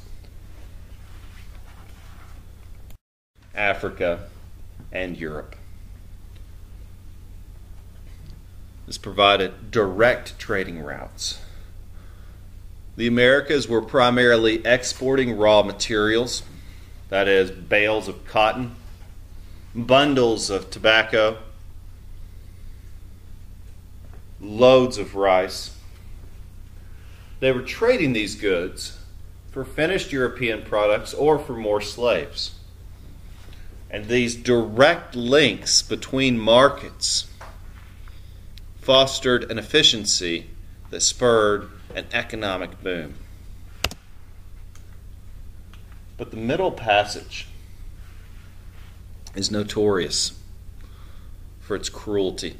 Africa, and Europe. This provided direct trading routes. The Americas were primarily exporting raw materials, that is, bales of cotton, bundles of tobacco, loads of rice. They were trading these goods for finished European products or for more slaves. And these direct links between markets fostered an efficiency that spurred an economic boom. But the Middle Passage is notorious for its cruelty.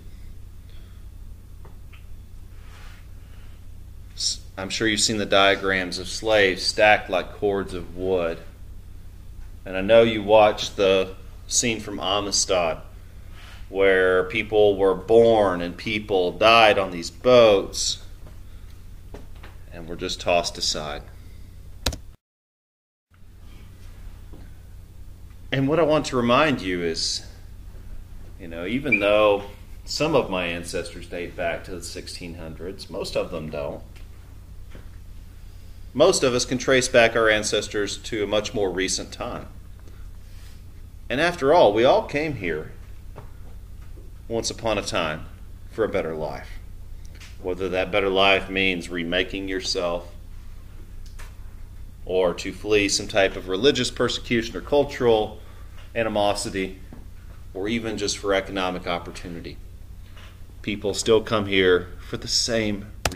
I'm sure you've seen the diagrams of slaves stacked like cords of wood. And I know you watched the scene from Amistad where people were born and people died on these boats and were just tossed aside. And what I want to remind you is, even though some of my ancestors date back to the 1600s, most of them don't. Most of us can trace back our ancestors to a much more recent time. And after all, we all came here once upon a time for a better life. Whether that better life means remaking yourself or to flee some type of religious persecution or cultural animosity, or even just for economic opportunity. People still come here for the same reason.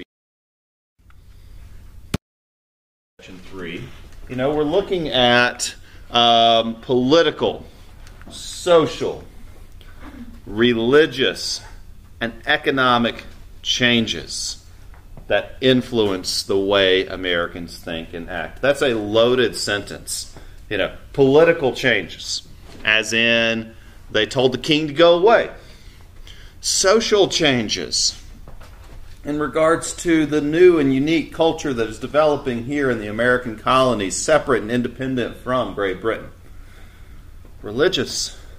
Section 3. We're looking at political, social, religious, and economic changes that influence the way Americans think and act. That's a loaded sentence. Political changes, as in they told the king to go away. Social changes in regards to the new and unique culture that is developing here in the American colonies, separate and independent from Great Britain. Religious.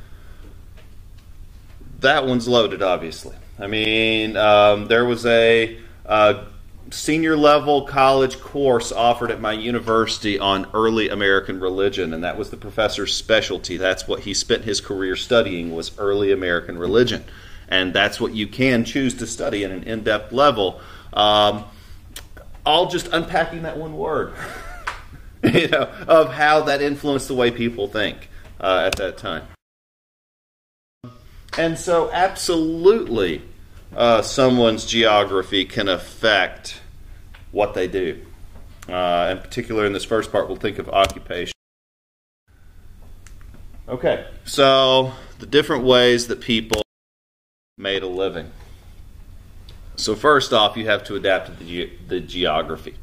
That one's loaded, obviously. There was a senior level college course offered at my university on early American religion, and that was the professor's specialty. That's what he spent his career studying, was early American religion. And that's what you can choose to study at an in-depth level. All just unpacking that one word, of how that influenced the way people think at that time. And so absolutely someone's geography can affect what they do. In particular, in this first part, we'll think of occupation. Okay, so the different ways that people made a living. So first off, you have to adapt to the geography.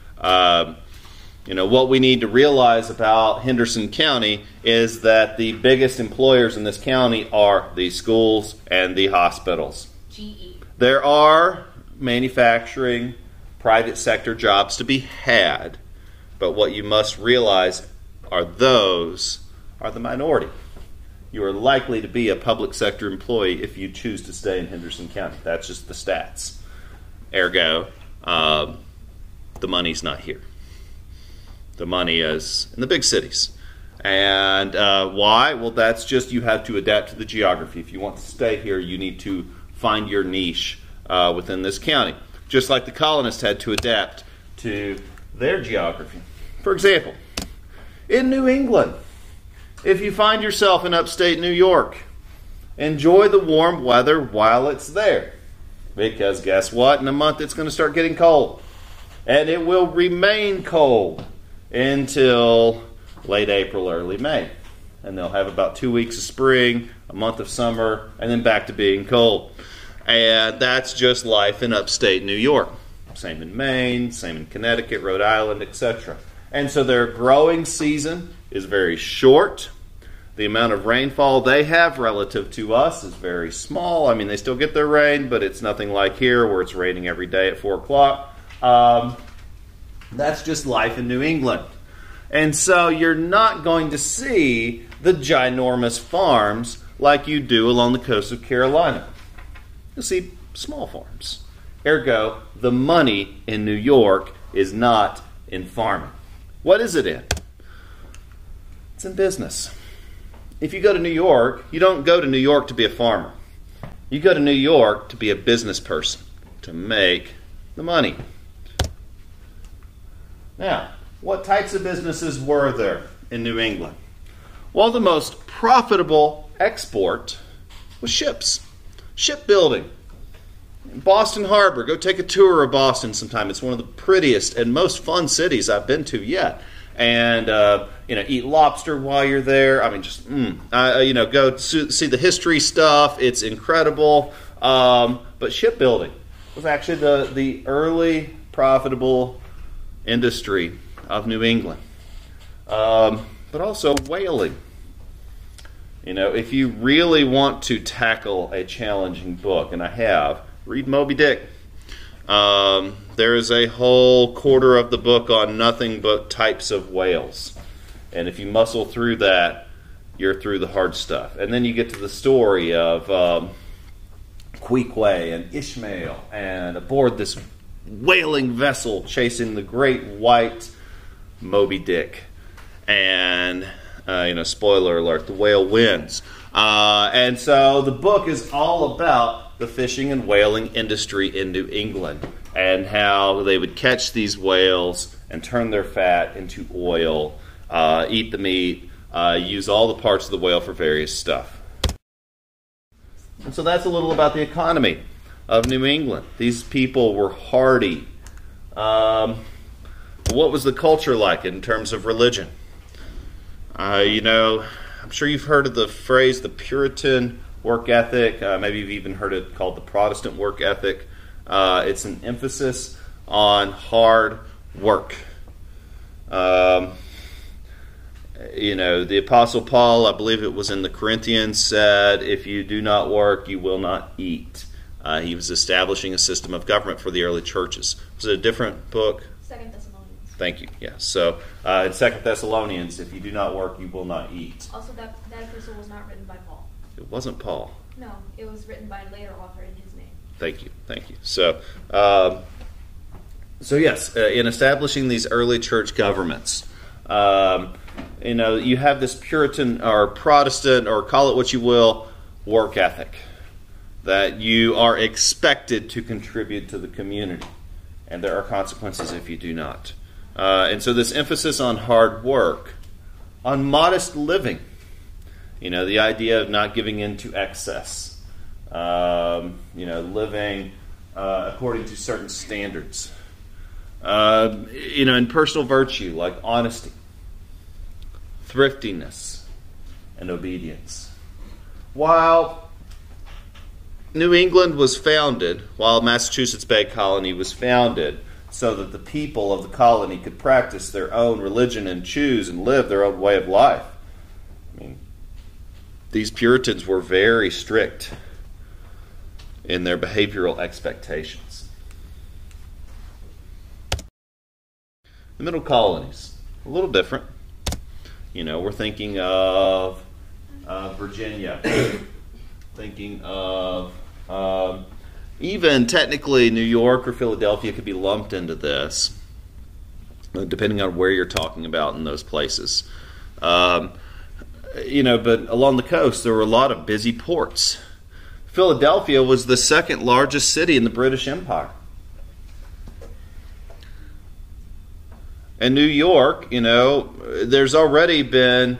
What we need to realize about Henderson County is that the biggest employers in this county are the schools and the hospitals. GE. There are manufacturing, private sector jobs to be had, but what you must realize are those are the minority. You are likely to be a public sector employee if you choose to stay in Henderson County. That's just the stats. Ergo, the money's not here. The money is in the big cities. And why? Well, that's just you have to adapt to the geography. If you want to stay here, you need to find your niche within this county. Just like the colonists had to adapt to their geography. For example, in New England, if you find yourself in upstate New York, enjoy the warm weather while it's there. Because guess what? In a month it's going to start getting cold. And it will remain cold until late April, early May. And they'll have about 2 weeks of spring, a month of summer, and then back to being cold. And that's just life in upstate New York. Same in Maine, same in Connecticut, Rhode Island, etc. And so their growing season is very short. The amount of rainfall they have relative to us is very small. They still get their rain, but it's nothing like here where it's raining every day at 4 o'clock. That's just life in New England. And so you're not going to see the ginormous farms like you do along the coast of Carolina. You'll see small farms. Ergo, the money in New York is not in farming. What is it in? It's in business. If you go to New York, you don't go to New York to be a farmer. You go to New York to be a business person, to make the money. Now, what types of businesses were there in New England? Well, the most profitable export was ships. Shipbuilding. Boston Harbor. Go take a tour of Boston sometime. It's one of the prettiest and most fun cities I've been to yet. and eat lobster while you're there. I mean, just go see the history stuff. It's incredible. But shipbuilding was actually the early profitable industry of New England. But also whaling. If you really want to tackle a challenging book, and I have, read Moby Dick. There is a whole quarter of the book on nothing but types of whales. And if you muscle through that, you're through the hard stuff. And then you get to the story of Queequeg and Ishmael, and aboard this whaling vessel chasing the great white Moby Dick. And, spoiler alert, the whale wins. And so the book is all about the fishing and whaling industry in New England and how they would catch these whales and turn their fat into oil, eat the meat, use all the parts of the whale for various stuff. And so that's a little about the economy of New England. These people were hardy. What was the culture like in terms of religion? I'm sure you've heard of the phrase, the Puritan work ethic. Maybe you've even heard it called the Protestant work ethic. It's an emphasis on hard work. The Apostle Paul, I believe it was in the Corinthians, said, if you do not work, you will not eat. He was establishing a system of government for the early churches. Was it a different book? 2 Thessalonians. Thank you. Yeah. So in 2 Thessalonians, if you do not work, you will not eat. Also, that epistle was not written by Paul. It wasn't Paul. No, it was written by a later author in his name. Thank you. So, yes, in establishing these early church governments, you have this Puritan or Protestant, or call it what you will, work ethic that you are expected to contribute to the community, and there are consequences if you do not. And so this emphasis on hard work, on modest living, the idea of not giving in to excess, living according to certain standards, in personal virtue like honesty, thriftiness, and obedience. While New England was founded, while Massachusetts Bay Colony was founded, so that the people of the colony could practice their own religion and choose and live their own way of life. I mean, these Puritans were very strict in their behavioral expectations. The middle colonies, a little different. We're thinking of Virginia, thinking of even technically New York or Philadelphia could be lumped into this, depending on where you're talking about in those places. But along the coast there were a lot of busy ports. Philadelphia was the second largest city in the British Empire. And New York, there's already been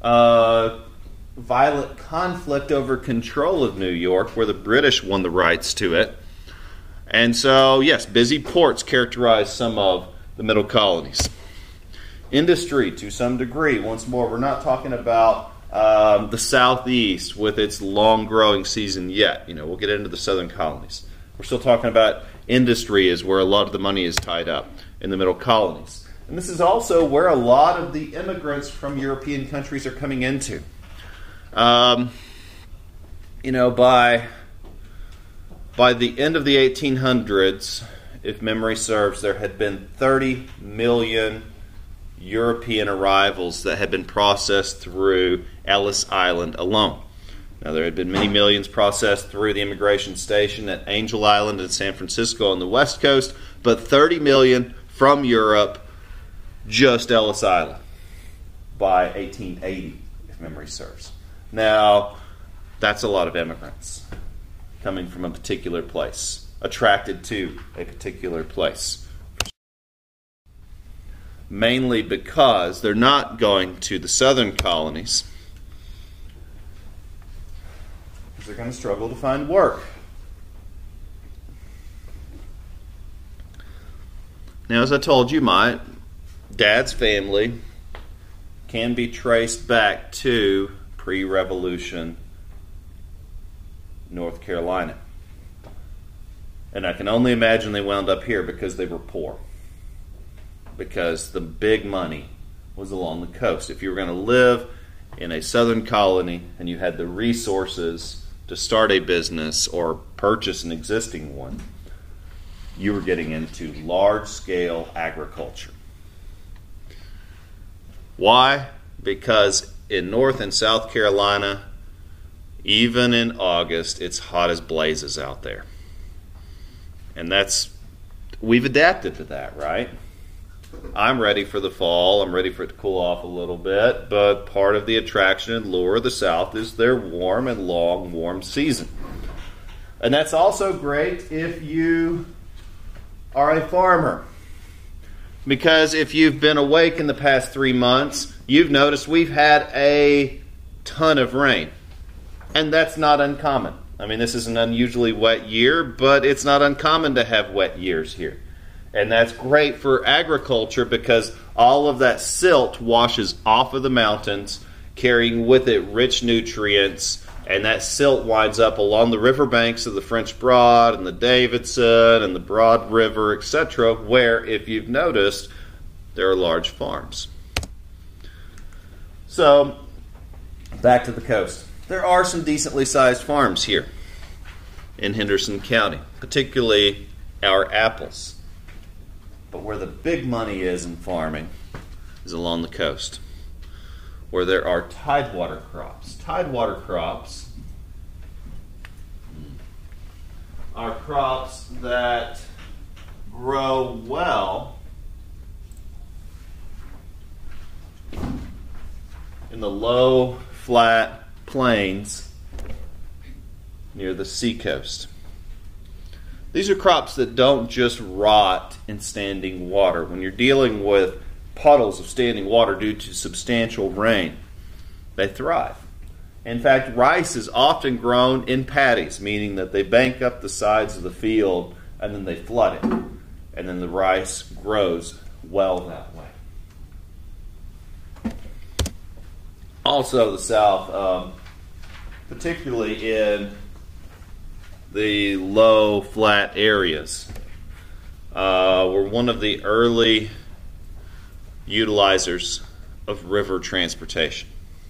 violent conflict over control of New York, where the British won the rights to it. And so, yes, busy ports characterize some of the middle colonies. Industry, to some degree, once more, we're not talking about the southeast with its long growing season yet. We'll get into the southern colonies. We're still talking about industry is where a lot of the money is tied up in the middle colonies. And this is also where a lot of the immigrants from European countries are coming into. By the end of the 1800s, if memory serves, there had been 30 million European arrivals that had been processed through Ellis Island alone. Now, there had been many millions processed through the immigration station at Angel Island and San Francisco on the West Coast, but 30 million from Europe, just Ellis Island, by 1880, if memory serves. Now, that's a lot of immigrants coming from a particular place, attracted to a particular place. Mainly because they're not going to the southern colonies, because they're going to struggle to find work. Now, as I told you, Dad's family can be traced back to pre-Revolution North Carolina. And I can only imagine they wound up here because they were poor. Because the big money was along the coast. If you were going to live in a southern colony and you had the resources to start a business or purchase an existing one, you were getting into large-scale agriculture. Why? Because in North and South Carolina, even in August, it's hot as blazes out there. And we've adapted to that, right? I'm ready for the fall. I'm ready for it to cool off a little bit. But part of the attraction and lure of the South is their warm and long, warm season. And that's also great if you are a farmer. Because if you've been awake in the past 3 months, you've noticed we've had a ton of rain. And that's not uncommon. I mean, this is an unusually wet year, but it's not uncommon to have wet years here. And that's great for agriculture because all of that silt washes off of the mountains, carrying with it rich nutrients, and that silt winds up along the riverbanks of the French Broad and the Davidson and the Broad River, etc., where, if you've noticed, there are large farms. So, back to the coast. There are some decently sized farms here in Henderson County, particularly our apples. But where the big money is in farming is along the coast, where there are tidewater crops. Tidewater crops are crops that grow well in the low, flat plains near the seacoast. These are crops that don't just rot in standing water. When you're dealing with puddles of standing water due to substantial rain, they thrive. In fact, rice is often grown in paddies, meaning that they bank up the sides of the field and then they flood it. And then the rice grows well that way. Also, the South, particularly in the low, flat areas, were one of the early utilizers of river transportation.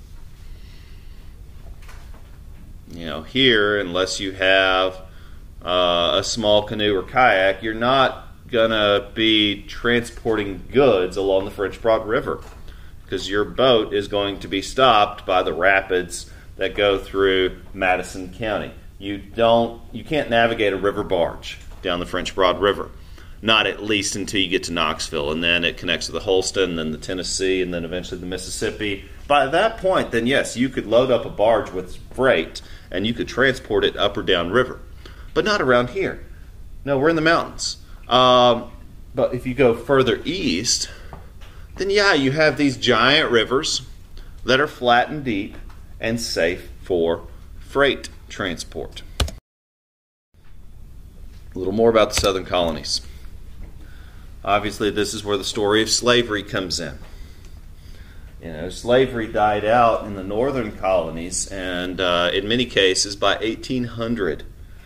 Here, unless you have a small canoe or kayak, you're not going to be transporting goods along the French Broad River because your boat is going to be stopped by the rapids that go through Madison County. You can't navigate a river barge down the French Broad River. Not at least until you get to Knoxville, and then it connects to the Holston, and then the Tennessee, and then eventually the Mississippi. By that point, then yes, you could load up a barge with freight, and you could transport it up or down river. But not around here. No, we're in the mountains. But if you go further east, then yeah, you have these giant rivers that are flat and deep and safe for freight transport. A little more about the southern colonies. Obviously, this is where the story of slavery comes in. Slavery died out in the northern colonies, and in many cases by 1800.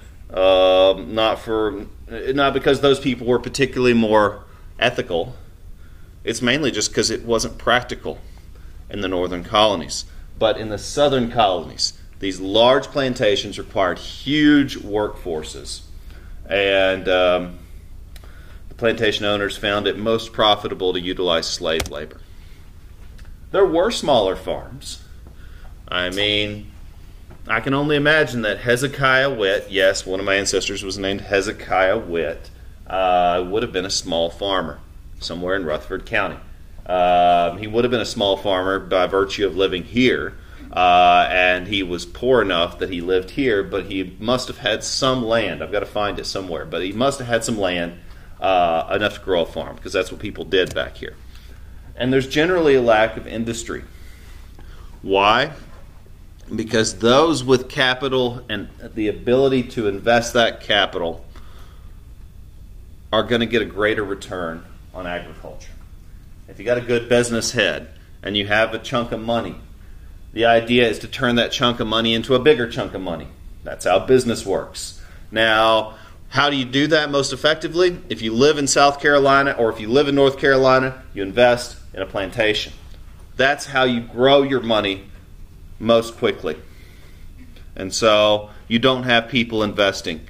Not because those people were particularly more ethical. It's mainly just because it wasn't practical in the northern colonies. But in the southern colonies, these large plantations required huge workforces, and the plantation owners found it most profitable to utilize slave labor. There were smaller farms. I mean, I can only imagine that Hezekiah Witt, yes, one of my ancestors was named Hezekiah Witt, would have been a small farmer somewhere in Rutherford County. He would have been a small farmer by virtue of living here, and he was poor enough that he lived here, but he must have had some land. I've got to find it somewhere, but he must have had some land enough to grow a farm, because that's what people did back here. And there's generally a lack of industry. Why? Because those with capital and the ability to invest that capital are going to get a greater return on agriculture. If you got a good business head and you have a chunk of money, the idea is to turn that chunk of money into a bigger chunk of money. That's how business works. Now, how do you do that most effectively? If you live in South Carolina or if you live in North Carolina, you invest in a plantation. That's how you grow your money most quickly. And so you don't have people investing.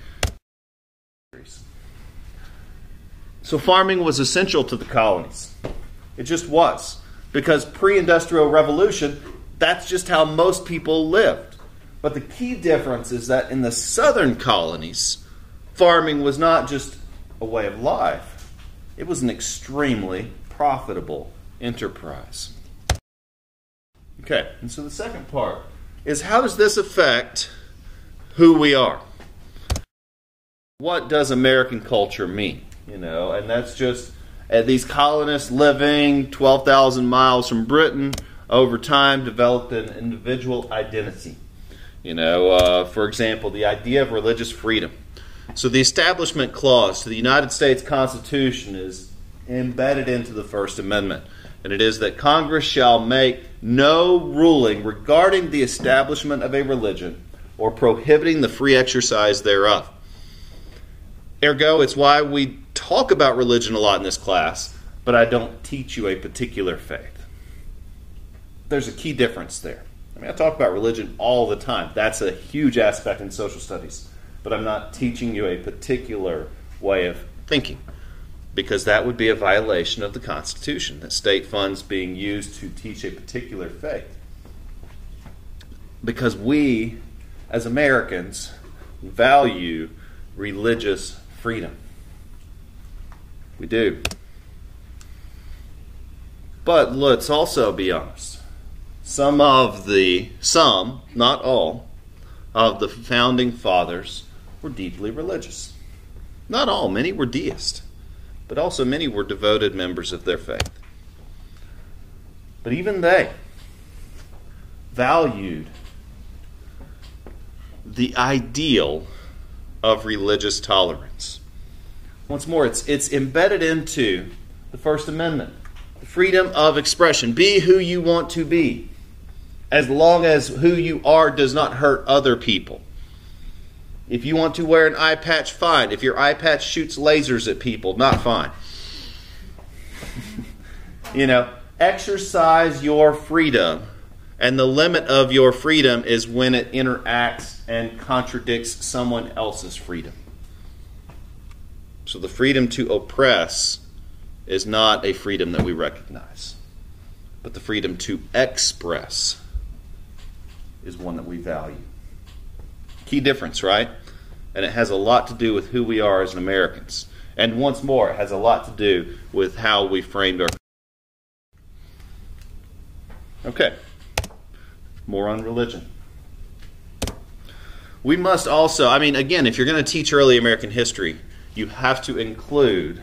So farming was essential to the colonies. It just was. Because pre-industrial revolution, that's just how most people lived. But the key difference is that in the southern colonies, farming was not just a way of life. It was an extremely profitable enterprise. Okay, and so the second part is, how does this affect who we are? What does American culture mean? And that's just these colonists living 12,000 miles from Britain over time developed an individual identity. For example, the idea of religious freedom. So the Establishment Clause to the United States Constitution is embedded into the First Amendment. And it is that Congress shall make no ruling regarding the establishment of a religion or prohibiting the free exercise thereof. Ergo, it's why we talk about religion a lot in this class, but I don't teach you a particular faith. There's a key difference there. I talk about religion all the time. That's a huge aspect in social studies. But I'm not teaching you a particular way of thinking, because that would be a violation of the Constitution, that state funds being used to teach a particular faith. Because we, as Americans, value religious freedom. We do. But let's also be honest. Some, not all, of the founding fathers were deeply religious. Not all, many were deists. But also many were devoted members of their faith. But even they valued the ideal of religious tolerance. Once more, it's embedded into the First Amendment. The freedom of expression. Be who you want to be, as long as who you are does not hurt other people. If you want to wear an eye patch, fine. If your eye patch shoots lasers at people, not fine. Exercise your freedom. And the limit of your freedom is when it interacts and contradicts someone else's freedom. So the freedom to oppress is not a freedom that we recognize. But the freedom to express is one that we value. Key difference, right? And it has a lot to do with who we are as Americans. And once more, it has a lot to do with how we framed our... Okay. More on religion. We must also, again, if you're going to teach early American history, you have to include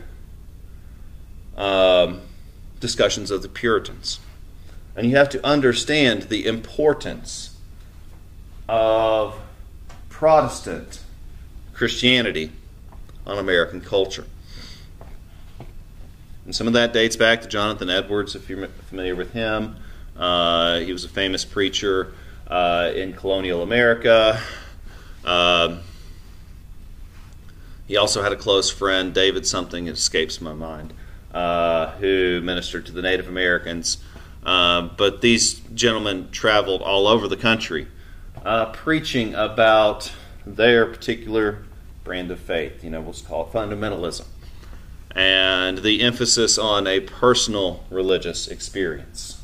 discussions of the Puritans. And you have to understand the importance of Protestant Christianity on American culture. And some of that dates back to Jonathan Edwards, if you're familiar with him. He was a famous preacher in colonial America. He also had a close friend, David something, it escapes my mind, who ministered to the Native Americans. But these gentlemen traveled all over the country preaching about their particular brand of faith, what's called fundamentalism, and the emphasis on a personal religious experience.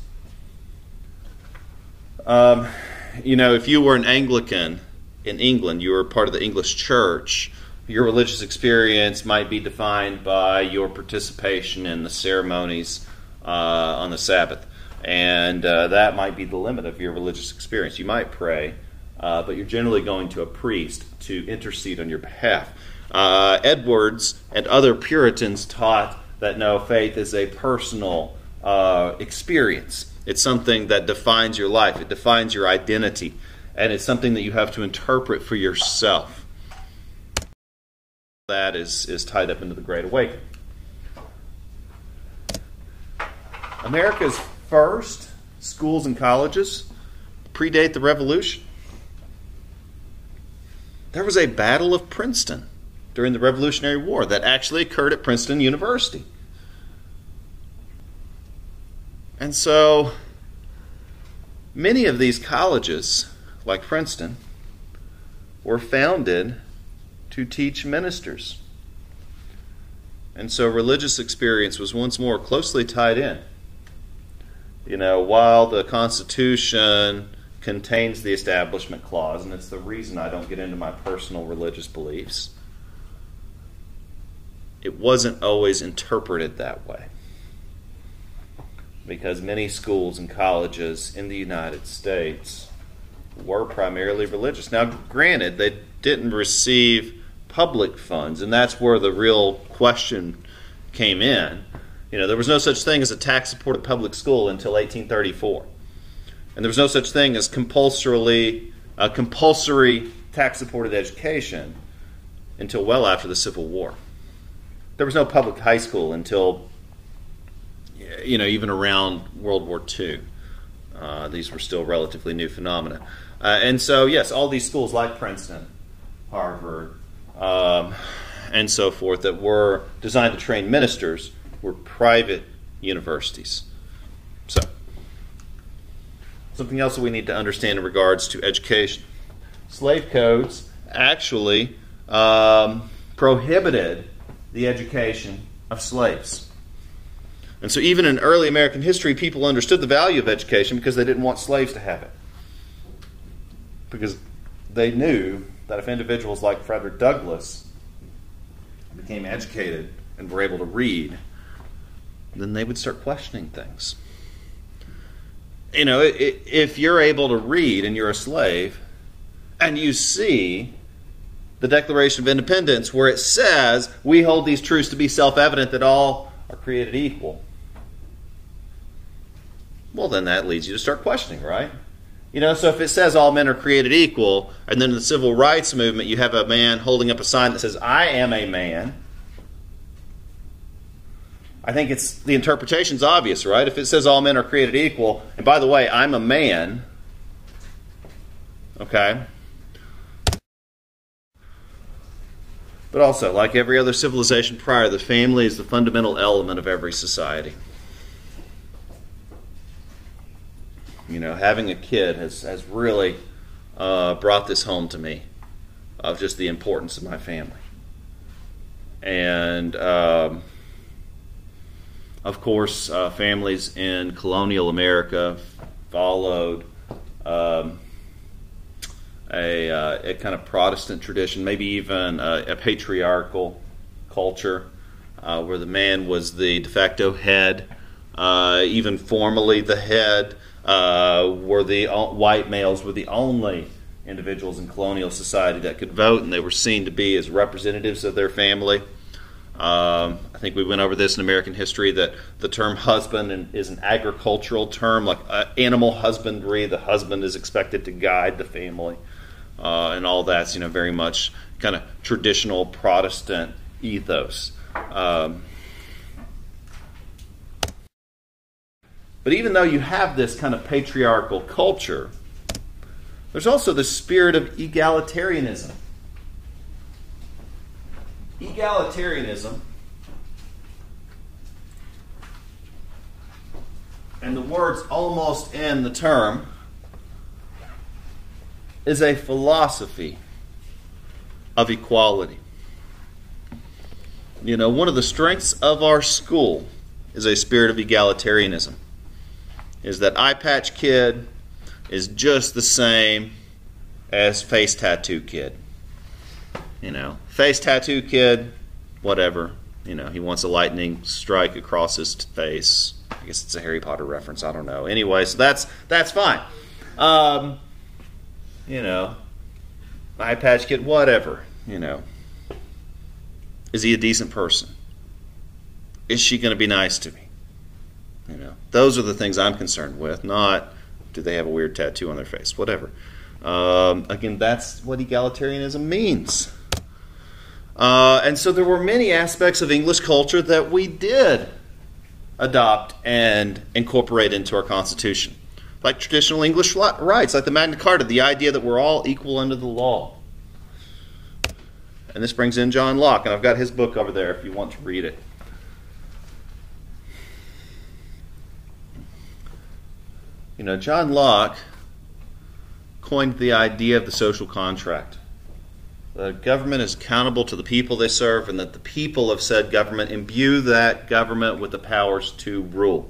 If you were an Anglican in England, you were part of the English church, your religious experience might be defined by your participation in the ceremonies on the Sabbath. And that might be the limit of your religious experience. You might pray, but you're generally going to a priest to intercede on your behalf. Edwards and other Puritans taught that no, faith is a personal experience. It's something that defines your life. It defines your identity. And it's something that you have to interpret for yourself. That is tied up into the Great Awakening. America's first schools and colleges predate the Revolution. There was a Battle of Princeton during the Revolutionary War that actually occurred at Princeton University. And so many of these colleges, like Princeton, were founded to teach ministers. And so religious experience was once more closely tied in. While the Constitution contains the Establishment Clause, and it's the reason I don't get into my personal religious beliefs, it wasn't always interpreted that way. Because many schools and colleges in the United States were primarily religious. Now, granted, they didn't receive public funds, and that's where the real question came in. There was no such thing as a tax-supported public school until 1834. And there was no such thing as compulsory tax-supported education until well after the Civil War. There was no public high school until, even around World War II. These were still relatively new phenomena. And so, yes, all these schools like Princeton, Harvard, and so forth that were designed to train ministers were private universities. So, something else that we need to understand in regards to education. Slave codes actually prohibited the education of slaves. And so even in early American history, people understood the value of education because they didn't want slaves to have it. Because they knew that if individuals like Frederick Douglass became educated and were able to read, then they would start questioning things. If you're able to read and you're a slave, and you see the Declaration of Independence where it says, we hold these truths to be self-evident that all are created equal, well, then that leads you to start questioning, right? So if it says all men are created equal, and then in the civil rights movement you have a man holding up a sign that says, I am a man, I think the interpretation's obvious, right? If it says all men are created equal, and by the way, I'm a man, okay? But also, like every other civilization prior, the family is the fundamental element of every society. Having a kid has really brought this home to me of just the importance of my family. And of course, families in colonial America followed a kind of Protestant tradition, maybe even a patriarchal culture, where the man was the de facto head, even formally the head, where the white males were the only individuals in colonial society that could vote, and they were seen to be as representatives of their family. I think we went over this in American history, that the term husband is an agricultural term, like animal husbandry. The husband is expected to guide the family, and all that's very much kind of traditional Protestant ethos. But even though you have this kind of patriarchal culture, there's also the spirit of egalitarianism. Egalitarianism, and the words almost in the term, is a philosophy of equality. One of the strengths of our school is a spirit of egalitarianism. Is that eye patch kid is just the same as face tattoo kid. Face tattoo kid, whatever. He wants a lightning strike across his face. I guess it's a Harry Potter reference. I don't know. Anyway, so that's fine. Eye patch kid, whatever. Is he a decent person? Is she going to be nice to me? Those are the things I'm concerned with, not do they have a weird tattoo on their face, whatever. Again, that's what egalitarianism means. And so there were many aspects of English culture that we did adopt and incorporate into our Constitution. Like traditional English rights, like the Magna Carta, the idea that we're all equal under the law. And this brings in John Locke, and I've got his book over there if you want to read it. You know, John Locke coined the idea of the social contract. The government is accountable to the people they serve, and that the people of said government imbue that government with the powers to rule.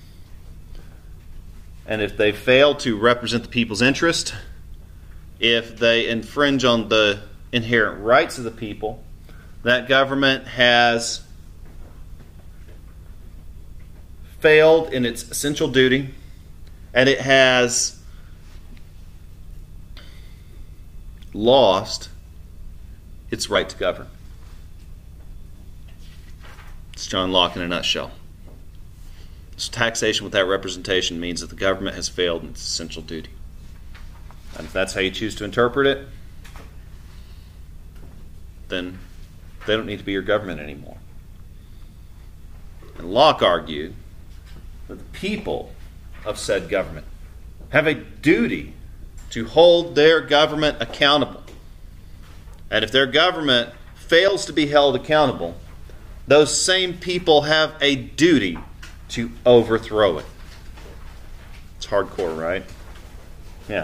And if they fail to represent the people's interest, if they infringe on the inherent rights of the people, that government has failed in its essential duty, and it has lost its right to govern. It's John Locke in a nutshell. So taxation without representation means that the government has failed in its essential duty. And if that's how you choose to interpret it, then they don't need to be your government anymore. And Locke argued that the people of said government have a duty to hold their government accountable. And if their government fails to be held accountable, those same people have a duty to overthrow it. It's hardcore, right? Yeah.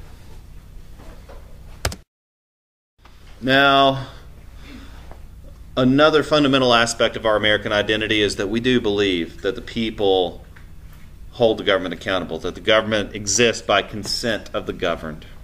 Now, another fundamental aspect of our American identity is that we do believe that the people hold the government accountable, that the government exists by consent of the governed.